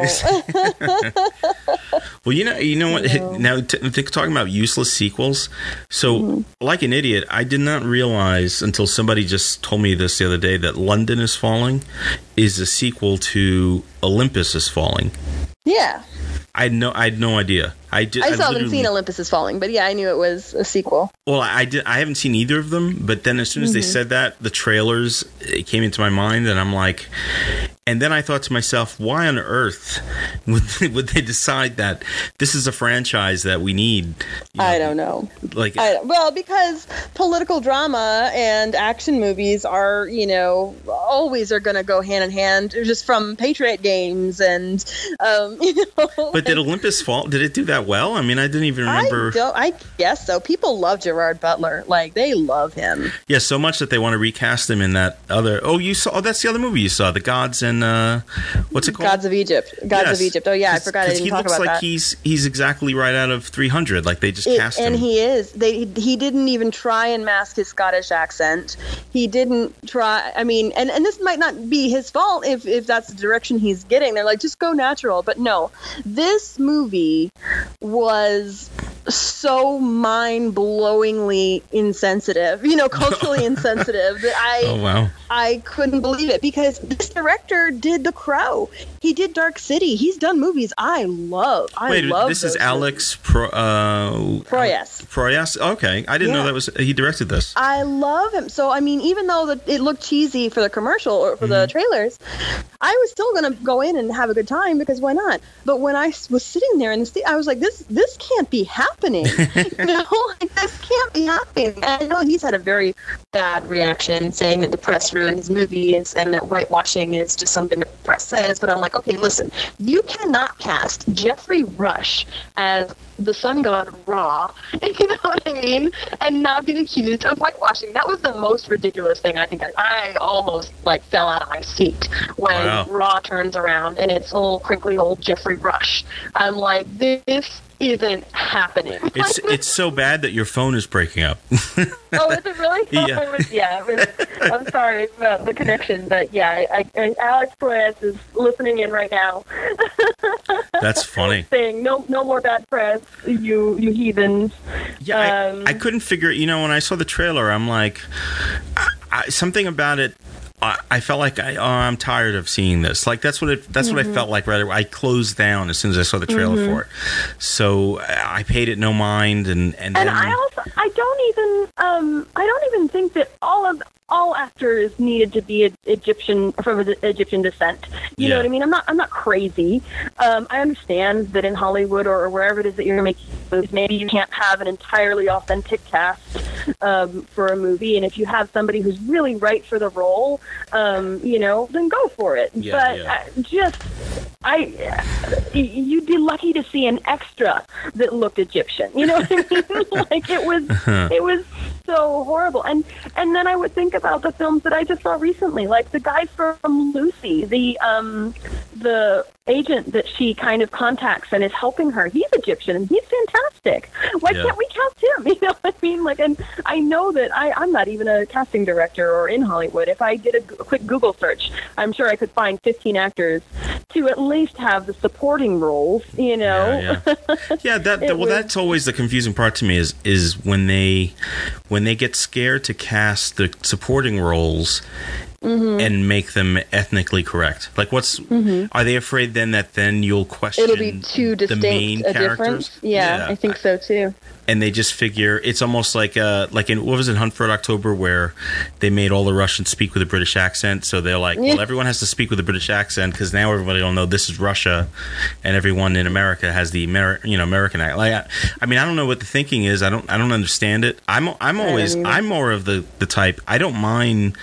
well, you know, you know what? No. Now t- t- talking about useless sequels. So, Mm-hmm. like an idiot, I did not realize until somebody just told me this the other day that London is Falling is a sequel to Olympus is Falling. Yeah, I had no, I had no idea. I did. I still haven't literally- seen Olympus Is Falling, but yeah, I knew it was a sequel. Well, I did. I haven't seen either of them, but then as soon as they Mm-hmm. said that, the trailers it came into my mind, and I'm like, and then I thought to myself, why on earth would they, would they decide that this is a franchise that we need? You I don't know. Like, I, well, because political drama and action movies are, you know, always are going to go hand in hand, just from Patriot Games and, um, you know. but did Olympus Fall? Did it do that well? I mean, I didn't even remember. I, don't, I guess so. People love Gerard Butler. Like, they love him. Yeah, so much that they want to recast him in that other. Oh, you saw? Oh, that's the other movie you saw, The Gods and uh, what's it called? Gods of Egypt. Gods Yes. of Egypt. Oh, yeah, I 'Cause- forgot I 'cause didn't he talk looks about like that. he's he's exactly right out of three hundred. Like they just It- cast and him. he is. They he didn't even try and mask his Scottish accent. He didn't try. I mean, and, and this might not be his fault if if that's the direction he's getting. They're like, just go natural. But no, this movie was so mind-blowingly insensitive. You know, culturally insensitive that I. Oh wow. I couldn't believe it because this director did The Crow. He did Dark City. He's done movies I love. I Wait, love this those is movies. Alex Pro, uh, Proyas. Proyas? Okay, I didn't know Yeah. that was he directed this. I love him. So, I mean, even though the, it looked cheesy for the commercial or for Mm-hmm. the trailers, I was still going to go in and have a good time because why not? But when I s- was sitting there in the seat, I was like, this this can't be happening. You know, like, this can't be happening. And I know he's had a very bad reaction saying that the press ruined his movie and, and that whitewashing is just something the press says. But I'm like, okay, listen, you cannot cast Jeffrey Rush as the sun god Ra, you know what I mean, and not be accused of whitewashing. That was the most ridiculous thing. I think I, I almost like fell out of my seat when Wow. Ra turns around and it's old crinkly old Jeffrey Rush. I'm like, this isn't happening. It's it's so bad that your phone is breaking up. Oh, is it really? Yeah. Oh, it was, yeah. It was, I'm sorry about the connection, but yeah, I, I, Alex Perez is listening in right now. That's funny. Saying no, no more bad press, you, you heathens. Yeah, Um, I, I couldn't figure. You know, when I saw the trailer, I'm like, I, I, something about it. I, I felt like I, oh, I'm tired of seeing this. Like that's what it. That's Mm-hmm. what I felt like. Right, I closed down as soon as I saw the trailer Mm-hmm. for it. So I I paid it no mind, and and, And then, I also, I don't even, um, I don't even think that all of all actors needed to be Egyptian from Egyptian descent. You Yeah. know what I mean? I'm not, I'm not crazy. Um, I understand that in Hollywood or wherever it is that you're making movies, maybe you can't have an entirely authentic cast um, for a movie, and if you have somebody who's really right for the role, um, you know, then go for it. Yeah, but yeah. I, just, I, you'd be lucky to see an extra that looked Egyptian. You know what I mean? Like it was, it was so horrible. And and then I would think about the films that I just saw recently, like the guy from Lucy, the um, the agent that she kind of contacts and is helping her. He's Egyptian and he's fantastic. Why Yeah. can't we cast him? You know what I mean? Like, and I know that I, I'm not even a casting director or in Hollywood. If I did a, g- a quick Google search, I'm sure I could find fifteen actors to at least have the supporting roles. You know. Yeah, yeah. Yeah, that, It that well, was- that's always the confusing part to me is is when they when they get scared to cast the supporting roles, mm-hmm. and make them ethnically correct? Like, what's mm-hmm. are they afraid then that then you'll question it'll be too distinct the main a characters? difference? Yeah, yeah, I think so too. And they just figure it's almost like uh like in what was it, Hunt for Red October, where they made all the Russians speak with a British accent. So they're like, well, everyone has to speak with a British accent because now everybody will know this is Russia, and everyone in America has the Ameri- you know American accent. Like, I, I mean, I don't know what the thinking is. I don't I don't understand it. I'm I'm always I'm more of the the type. I don't mind.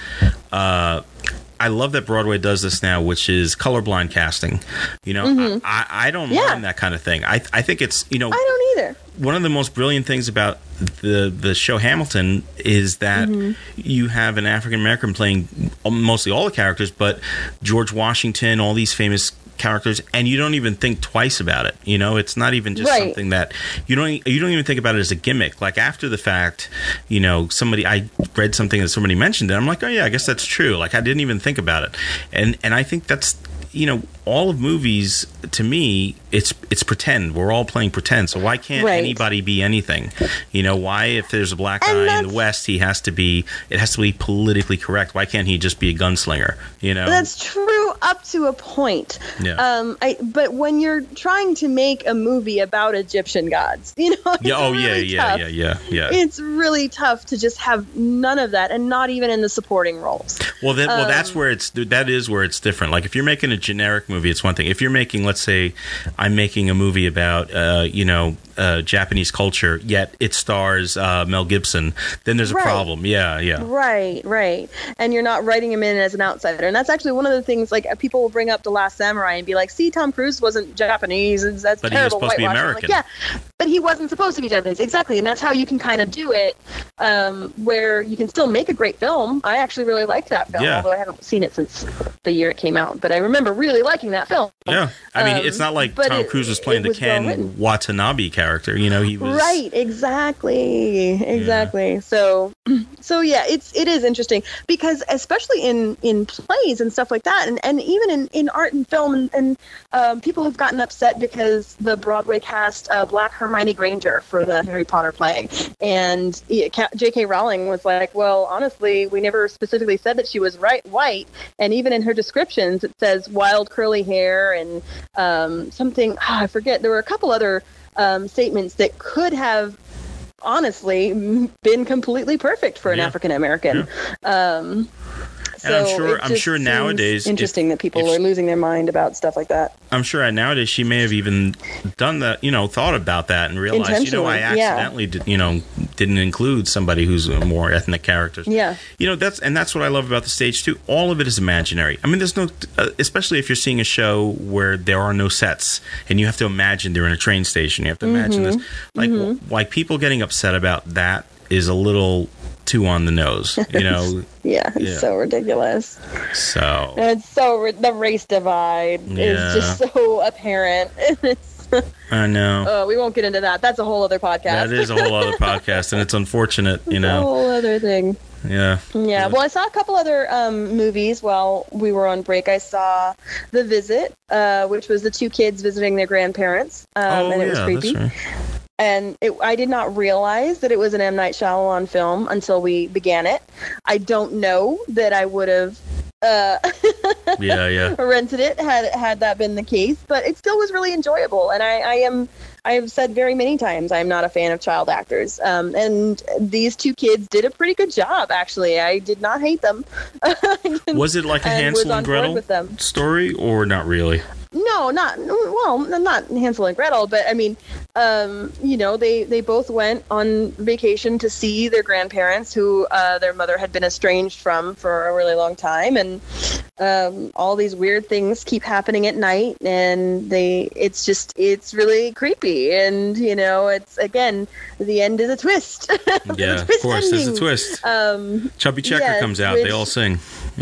Uh, I love that Broadway does this now, which is colorblind casting. You know, mm-hmm. I, I don't yeah. mind that kind of thing. I I think it's, you know, I don't either. One of the most brilliant things about the the show Hamilton is that mm-hmm. you have an African American playing mostly all the characters, but George Washington, all these famous characters, and you don't even think twice about it. You know, it's not even just right. something that you don't you don't even think about it as a gimmick. Like after the fact, you know, somebody I read something that somebody mentioned, and I'm like, oh yeah, I guess that's true. Like I didn't even think about it, and and I think that's, you know, all of movies, to me, it's it's pretend. We're all playing pretend. So why can't right. anybody be anything? You know, why, if there's a black guy in the West, he has to be, it has to be politically correct. Why can't he just be a gunslinger? You know? That's true up to a point. Yeah. Um, I, but when you're trying to make a movie about Egyptian gods, you know, it's yeah, oh, really yeah, tough. yeah, yeah, yeah, yeah. It's really tough to just have none of that, and not even in the supporting roles. Well, that, well, um, that's where it's, that is where it's different. Like if you're making a generic movie, it's one thing. If you're making, let's say, I'm making a movie about, uh, you know, uh, Japanese culture, yet it stars uh, Mel Gibson, then there's a right. problem. Yeah, yeah. Right, right. And you're not writing him in as an outsider. And that's actually one of the things, like, people will bring up The Last Samurai and be like, see, Tom Cruise wasn't Japanese. And that's but he was terrible supposed to be whitewashing. American. Like, yeah, but he wasn't supposed to be Japanese. Exactly. And that's how you can kind of do it, um, where you can still make a great film. I actually really liked that film, yeah. although I haven't seen it since the year it came out. But I remember really liking that film. Yeah. I mean, um, it's not like Tom it, Cruise was playing the was Ken well Watanabe character. You know, he was... Right, exactly, exactly. Yeah. So, so yeah, it's it is interesting because especially in, in plays and stuff like that, and, and even in, in art and film, and, and um, people have gotten upset because the Broadway cast uh, Black Hermione Granger for the Harry Potter play, and yeah, J K Rowling was like, well, honestly, we never specifically said that she was right white, and even in her descriptions it says wild curly hair and um, something, oh, I forget, there were a couple other Um, statements that could have honestly been completely perfect for an yeah. African American. Yeah. Um, and so I'm sure. it I'm just sure nowadays, interesting if, that people if, are losing their mind about stuff like that. I'm sure nowadays she may have even done that. You know, thought about that and realized, you know, I accidentally, yeah. did, you know, didn't include somebody who's a more ethnic character. Yeah. You know, that's and that's what I love about the stage too. All of it is imaginary. I mean, there's no, uh, especially if you're seeing a show where there are no sets and you have to imagine they're in a train station. You have to imagine mm-hmm. this. Like, mm-hmm. w- like people getting upset about that is a little too on the nose, you know. yeah, it's yeah. so ridiculous. So it's so the race divide yeah. is just so apparent. It's, I know. Oh, we won't get into that. That's a whole other podcast. That is a whole other podcast, and it's unfortunate, you know. A whole other thing. Yeah. Yeah. Well, I saw a couple other um, movies while we were on break. I saw The Visit, uh, which was the two kids visiting their grandparents, um, oh, and it yeah, was creepy. That's right. And it, I did not realize that it was an M. Night Shyamalan film until we began it. I don't know that I would have uh, yeah, yeah. rented it had had that been the case, but it still was really enjoyable. And I, I am, I have said very many times, I'm not a fan of child actors. Um, and these two kids did a pretty good job, actually. I did not hate them. Was it like a and Hansel and Gretel with them. story, or not really? No, not well, not Hansel and Gretel, but I mean, um, you know, they, they both went on vacation to see their grandparents, who uh, their mother had been estranged from for a really long time, and um, all these weird things keep happening at night, and they, it's just, it's really creepy, and you know, it's again, the end is a twist. Yeah, a twist of course, ending. there's a twist. Um, Chubby Checker yes, comes out; which, they all sing.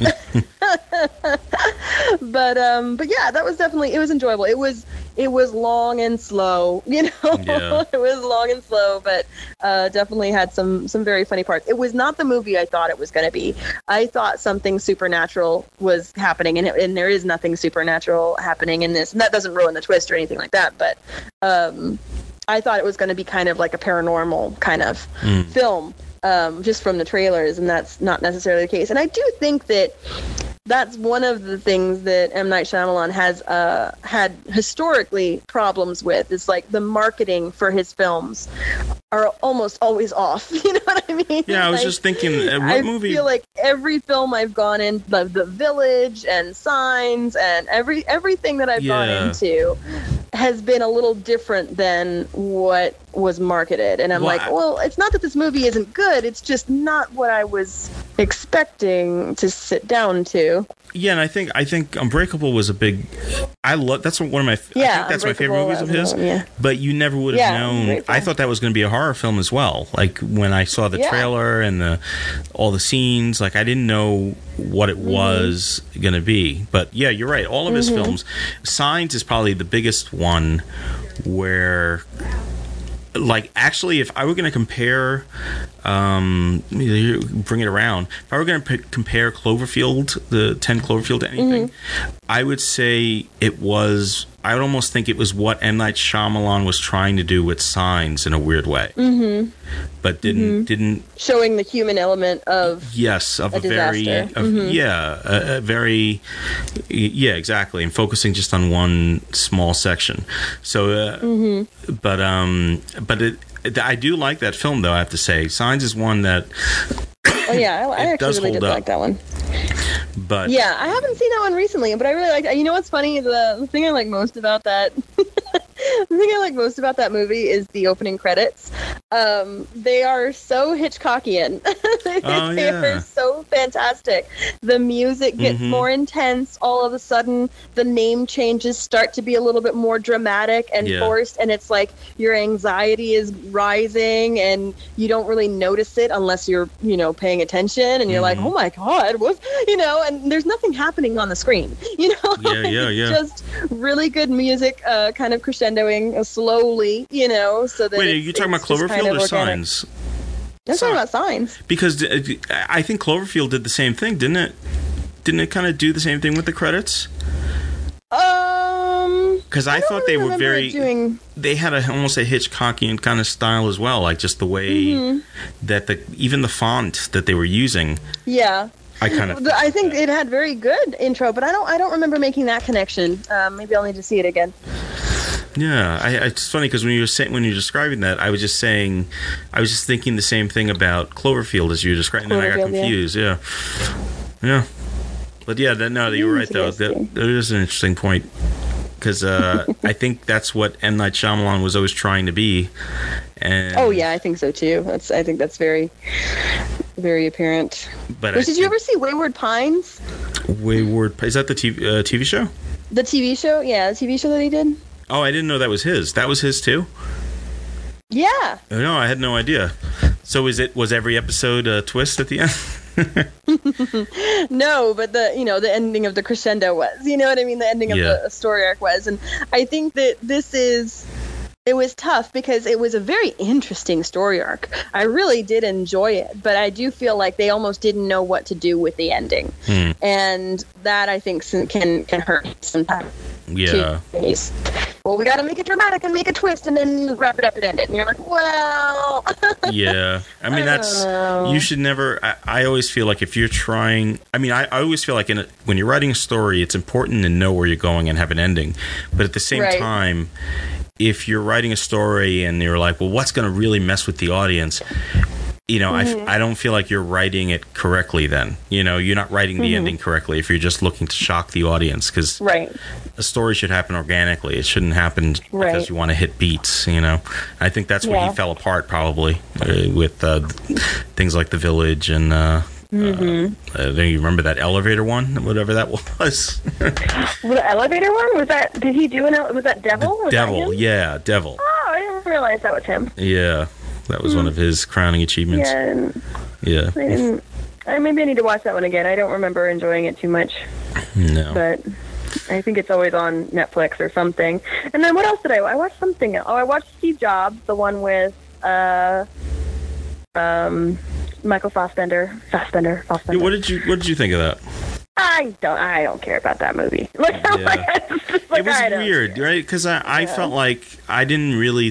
but um, but yeah, that was definitely, it was enjoyable. It was it was long and slow, you know. Yeah. It was long and slow, but uh, definitely had some some very funny parts. It was not the movie I thought it was going to be. I thought something supernatural was happening, and, it, and there is nothing supernatural happening in this. And that doesn't ruin the twist or anything like that, but um, I thought it was going to be kind of like a paranormal kind of mm. film. um, just from the trailers, and that's not necessarily the case. And I do think that that's one of the things that M. Night Shyamalan has uh, had historically problems with, is like the marketing for his films are almost always off. You know what I mean? Yeah, I was like, just thinking, uh, what I movie? I feel like every film I've gone in, the, the Village and Signs and every everything that I've Yeah. gone into has been a little different than what was marketed. And I'm Well, like, I- well, it's not that this movie isn't good, it's just not what I was expecting to sit down to. Yeah, and I think I think Unbreakable was a big. I love that's one of my. I Yeah, think that's my favorite Unbreakable, movies of his. that was one, yeah. But you never would have Yeah, known. Unbreakable. I thought that was going to be a horror film as well. Like when I saw the Yeah. trailer and the all the scenes, like I didn't know what it Mm-hmm. was going to be. But yeah, you're right. All of his Mm-hmm. films, Signs is probably the biggest one where. Like, actually, if I were going to compare, um, bring it around, if I were going to p- compare Cloverfield, the ten Cloverfield to anything, Mm-hmm. I would say it was, I would almost think it was what M. Night Shyamalan was trying to do with Signs in a weird way. Mm-hmm. But didn't, Mm-hmm. didn't, Showing the human element of yes, of a, A very, disaster. of, Mhm. yeah, a, a very, yeah, exactly, and focusing just on one small section. So, uh, Mm-hmm. but um, but it, I do like that film, though. I have to say, Signs is one that, oh yeah, I, I It actually does really hold did up. like that one. but Yeah, I haven't seen that one recently, but I really like. You know what's funny? The, the thing I like most about that, the thing I like most about that movie is the opening credits. Um, they are so Hitchcockian. they Oh, they yeah. are so fantastic. The music gets Mhm. more intense. All of a sudden, the name changes start to be a little bit more dramatic and Yeah. forced, and it's like your anxiety is rising, and you don't really notice it unless you're, you know, paying attention, and you're like, Mhm. oh my god, what, you know, and there's nothing happening on the screen, you know. Yeah, yeah, It's yeah. Just really good music, uh, kind of crescendoing uh, slowly, you know, so that. wait, are it's- you talking about it's just Cloverfield kind of or organic. Signs? I'm Sign- talking about Signs. Because uh, I think Cloverfield did the same thing, didn't it? Didn't it kind of do the same thing with the credits? Um, Because I, I don't thought they really were remember very. it doing. They had a, almost a Hitchcockian kind of style as well, like just the way Mm-hmm. that the even the font that they were using. Yeah. I kind of. The- I think it had very good intro, but I don't. I don't remember making that connection. Um, maybe I'll need to see it again. Yeah, I, it's funny because when you were saying when you were describing that, I was just saying, I was just thinking the same thing about Cloverfield as you were describing. And then I got Cloverfield, yeah. confused. Yeah, yeah. But yeah, that, no, you were right though. That, that is an interesting point because uh, I think that's what M. Night Shyamalan was always trying to be. And Oh yeah, I think so too. That's. I think that's very, very apparent. But Did I you ever see Wayward Pines? Wayward? Is that the T V, uh, T V show? The T V show? Yeah, the T V show that he did. Oh, I didn't know that was his. That was his too. Yeah. Oh, no, I had no idea. So is it was every episode a twist at the end? No, but the you know the ending of the crescendo was. You know what I mean? The ending of Yeah. the story arc was, and I think that this is. It was tough because it was a very interesting story arc. I really did enjoy it, but I do feel like they almost didn't know what to do with the ending, Hmm. and that I think some- can can hurt sometimes. Yeah. Case. Well, we got to make it dramatic and make a twist, and then wrap it up and end it. And you're like, well, Yeah. I mean, I that's, don't know. you should never, I, I always feel like if you're trying, I mean, I, I always feel like in a, when you're writing a story, it's important to know where you're going and have an ending. But at the same Right. time, if you're writing a story and you're like, well, what's going to really mess with the audience? You know, Mm-hmm. I, I don't feel like you're writing it correctly then. You know, you're not writing the Mm-hmm. ending correctly if you're just looking to shock the audience because right. a story should happen organically. It shouldn't happen Right. because you want to hit beats, you know. I think that's where Yeah. he fell apart probably uh, with uh, things like The Village and uh, Mm-hmm. uh, do you remember that elevator one, whatever that was? Was the elevator one? Was that? Did he do an? ele- Was that Devil? Was that Devil, him? yeah, Devil. Oh, I didn't realize that was him. Yeah, that was one of his crowning achievements. Yeah, and Yeah. I didn't. I maybe I need to watch that one again. I don't remember enjoying it too much, No. but I think it's always on Netflix or something. And then what else did I? I watched something. else. Oh, I watched Steve Jobs, the one with uh, um, Michael Fassbender. Fassbender. Fassbender. What did you What did you think of that? I don't. I don't care about that movie. Like, I'm Yeah. like, it's just like, It was I don't weird, care. right? Because I, I felt like I didn't really. Th-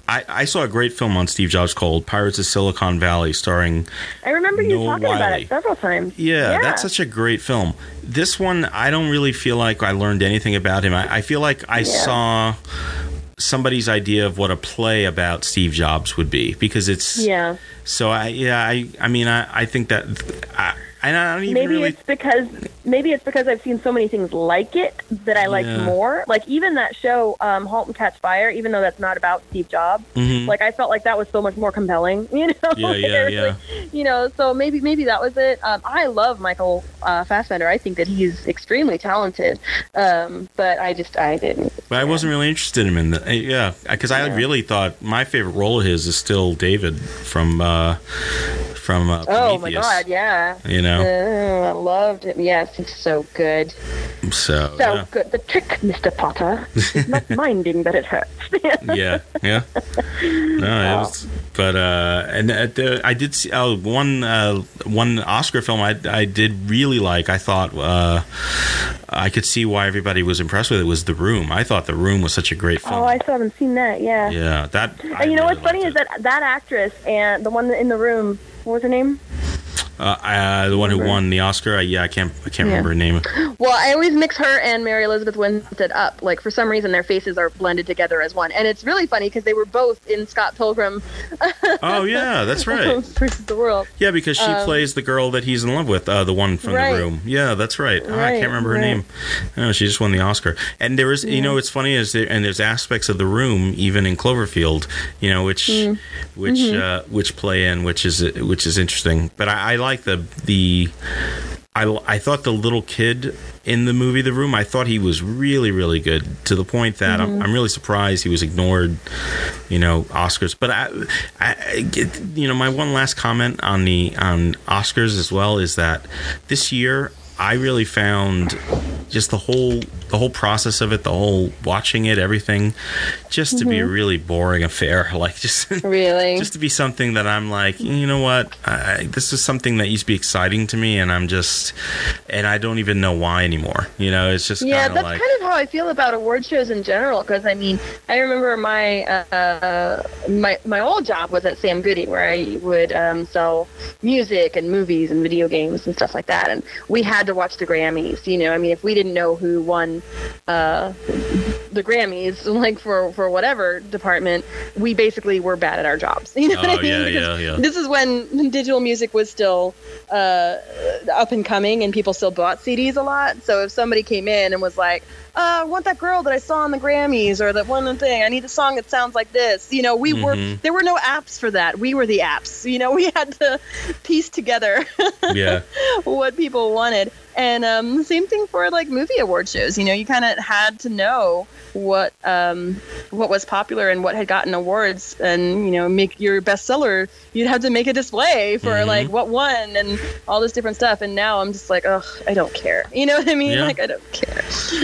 I, I saw a great film on Steve Jobs called Pirates of Silicon Valley, starring I remember you Noah talking about Wiley. it several times. Yeah, Yeah. that's such a great film. This one, I don't really feel like I learned anything about him. I, I feel like I Yeah. saw somebody's idea of what a play about Steve Jobs would be, because it's Yeah. so I yeah I I mean I, I think that I, I don't even Maybe really it's because maybe it's because I've seen so many things like it that I liked Yeah. more. Like even that show, um, *Halt and Catch Fire*, even though that's not about Steve Jobs, Mhm. like I felt like that was so much more compelling. You know, Yeah, Like, yeah, I was yeah. like, you know, so maybe maybe that was it. Um, I love Michael uh, Fassbender. I think that he's extremely talented, um, but I just I didn't. But I wasn't really interested in him in the, yeah, because I Yeah. really thought my favorite role of his is still David from uh, from uh, Oh my Prometheus. God! Yeah. You know, Uh, I loved it. Yes, he's so good. so So yeah. good. The trick, Mister Potter, is not minding that it hurts. yeah, yeah. No, it was, but uh, and uh, the, I did see oh, one uh, one Oscar film I I did really like. I thought uh, I could see why everybody was impressed with it. Was The Room? I thought The Room was such a great film. Oh, I still haven't seen that. Yeah. yeah, that. I And you know really what's funny is liked that that actress and the one in the room. What was her name? it. uh, uh, the one who won the Oscar. Uh, yeah, I can't I can't Yeah. remember her name. Well, I always mix her and Mary Elizabeth Winstead up. Like, for some reason, their faces are blended together as one. And it's really funny because they were both in Scott Pilgrim Oh yeah, that's right. versus the World. Yeah, because she Um, plays the girl that he's in love with, uh, the one from Right. The Room. Yeah, that's right. Oh, I Right, can't remember her right. name. No, she just won the Oscar. And there is, you know, what's funny is there, and there's aspects of The Room even in Cloverfield, you know, which Mm. which Mm-hmm. uh, which play in, which is which is interesting. But I, I like the the. I, I thought the little kid in the movie The Room, I thought he was really, really good, to the point that Mm-hmm. I'm, I'm really surprised he was ignored, you know, Oscars. But I, I, I get, you know, my one last comment on the on Oscars as well is that this year I really found just the whole the whole process of it, the whole watching it, everything, just to be a really boring affair. Like just Really? just to be something that I'm like, you know what, I, this is something that used to be exciting to me, and I'm just, and I don't even know why anymore. You know, it's just Yeah, kind that's of like, kind of how I feel about award shows in general. Because I mean, I remember my uh, my my old job was at Sam Goody, where I would um, sell music and movies and video games and stuff like that. And we had to watch the Grammys. You know, I mean, if we didn't know who won uh, the Grammys, like for for whatever department, we basically were bad at our jobs. You know Oh, what I mean? yeah, Because yeah, yeah. This is when digital music was still uh, up and coming, and people still bought C Ds a lot. So if somebody came in and was like, uh, "I want that girl that I saw on the Grammys," or that one thing, I need a song that sounds like this. You know, we Mhm. were there were no apps for that. We were the apps. You know, we had to piece together yeah, what people wanted. And um, the same thing for like movie award shows. You know, you kind of had to know what um, what was popular and what had gotten awards, and you know, make your bestseller. You'd have to make a display for Mhm. like what won and all this different stuff. And now I'm just like, ugh, I don't care. You know what I mean? Yeah. Like I don't care.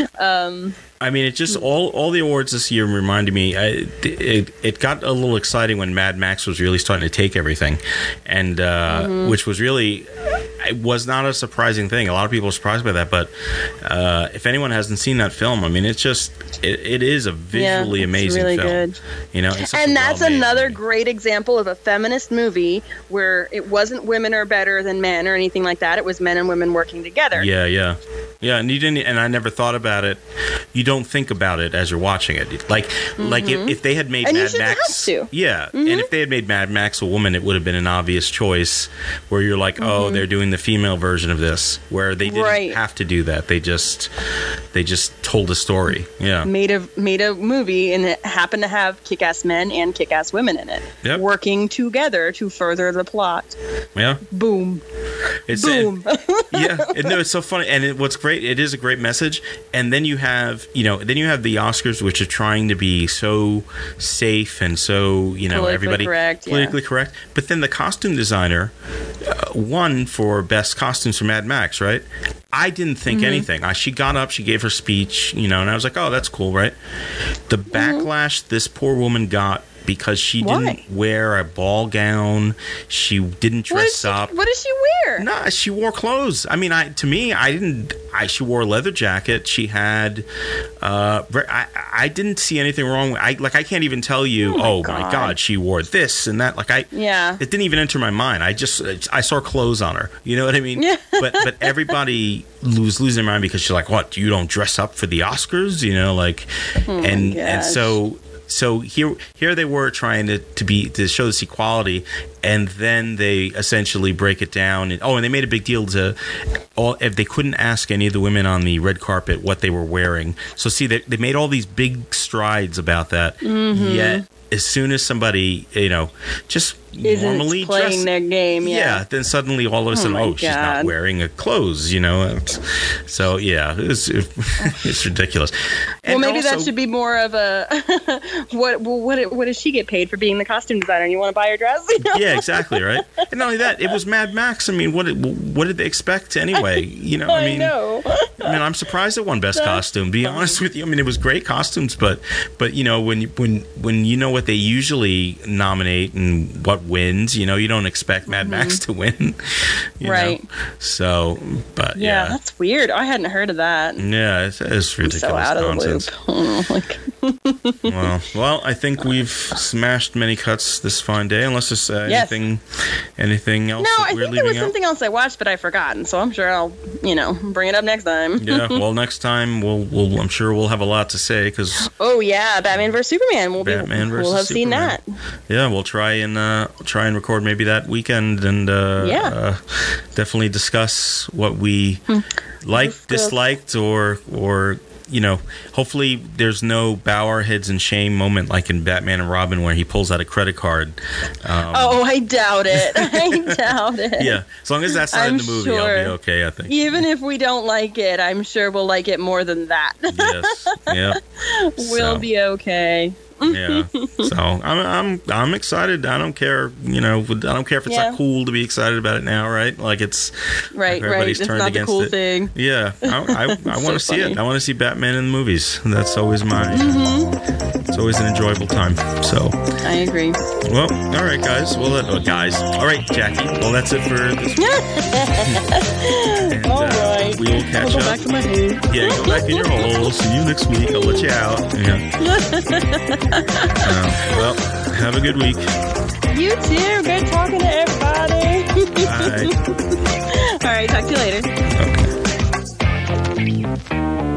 Um, I mean, it just all all the awards this year reminded me. I, it it got a little exciting when Mad Max was really starting to take everything, and uh, Mm-hmm. which was really, it was not a surprising thing. A lot of people were surprised by that, but uh, if anyone hasn't seen that film, I mean, it's just it, it is a visually Yeah, it's amazing really film. good. You know, it's such a and that's well-made another movie. great example of a feminist movie where it wasn't women are better than men or anything like that. It was men and women working together. Yeah, yeah, yeah. And you didn't, and I never thought about it. You don't think about it as you're watching it. Like, like if, if they had made And you Mad shouldn't Max, have to. yeah, and if they had made Mad Max a woman, it would have been an obvious choice. Where you're like, oh, they're doing the female version of this, where they didn't Right. have to do that. They just, they just told a story. Yeah, made a made a movie and it happened to have kick-ass men and kick-ass women in it, Yep. working together to further the plot. yeah. Boom, It's boom. yeah, and no, it's so funny, and it, what's great, it is a great message. And then you have, you know, then you have the Oscars, which are trying to be so safe and so, you know, Politically everybody correct, yeah. politically correct. But then the costume designer uh, won for best costumes for Mad Max, right? I didn't think Mm-hmm. anything. I, she got up, she gave her speech, you know, and I was like, oh, that's cool, right? The Mm-hmm. backlash this poor woman got because she Why? didn't wear a ball gown, she didn't what, did dress she, up. what did she wear? her? Nah, she wore clothes. I mean, I to me, I didn't. I she wore a leather jacket. She had. Uh, I I didn't see anything wrong. With, I like I can't even tell you. Oh, my, oh god. my god, she wore this and that. Like I. Yeah. It didn't even enter my mind. I just I saw clothes on her. You know what I mean? Yeah. but but everybody was losing their mind because she's like, what? You don't dress up for the Oscars? You know, like, oh and and so. So here, here they were trying to, to be to show this equality, and then they essentially break it down. And, oh, and they made a big deal to all if they couldn't ask any of the women on the red carpet what they were wearing. So see, they they made all these big strides about that. Mm-hmm. Yet as soon as somebody, you know, just Isn't normally playing dressed, their game, yeah. yeah, then suddenly all of a sudden, oh, oh she's not wearing a clothes, you know. So yeah, it's it's ridiculous. And well, maybe also, that should be more of a what well, what what does she get paid for being the costume designer? And you want to buy her dress? You know? Yeah, exactly, right. And not only that, it was Mad Max. I mean, what did, what did they expect anyway? You know, I mean, I know. I mean, I'm surprised it won Best That's Costume. To be funny. honest with you, I mean, it was great costumes, but but you know, when when when you know what they usually nominate and what wins, you know, you don't expect Mad mm-hmm. Max to win, you right? Know? So, but yeah, yeah, that's weird. I hadn't heard of that. Yeah, it's, it's ridiculous. I'm so out nonsense. of the loop. well, well, I think we've smashed many cuts this fine day. Unless there's uh, yes. anything, anything else. No, that I we're think there was out? something else I watched, but I've forgotten. So I'm sure I'll, you know, bring it up next time. Yeah. Well, next time we'll, we'll, I'm sure we'll have a lot to say because. Oh yeah, Batman versus Superman. We'll Batman be. versus We'll have Superman. seen that. Yeah, we'll try and uh, try and record maybe that weekend and uh, yeah. uh, definitely discuss what we hmm. liked, disliked, or or. You know, hopefully there's no bow our heads in shame moment like in Batman and Robin where he pulls out a credit card. Um, oh, I doubt it. I doubt it. Yeah, as long as that's not I'm in the movie, sure. I'll be okay, I think. Even if we don't like it, I'm sure we'll like it more than that. Yes, yeah. We'll so. be okay. Yeah, so I'm I'm I'm excited. I don't care, you know. I don't care if it's yeah. not cool to be excited about it now, right? Like it's right, everybody's right. turned it's not against the cool it. Thing. Yeah, I I, I want to so see funny. it. I want to see Batman in the movies. That's always my. Mm-hmm. It's always an enjoyable time. So I agree. Well, all right, guys. Well, uh, guys. All right, Jackie. Well, that's it for this week. and, all uh, right. We will catch I'll go up. back to my hole. Yeah, go back in your hole. See you next week. I'll let you out. Yeah. uh, well, have a good week. You too. Good talking to everybody. Bye. All right. Talk to you later. Okay.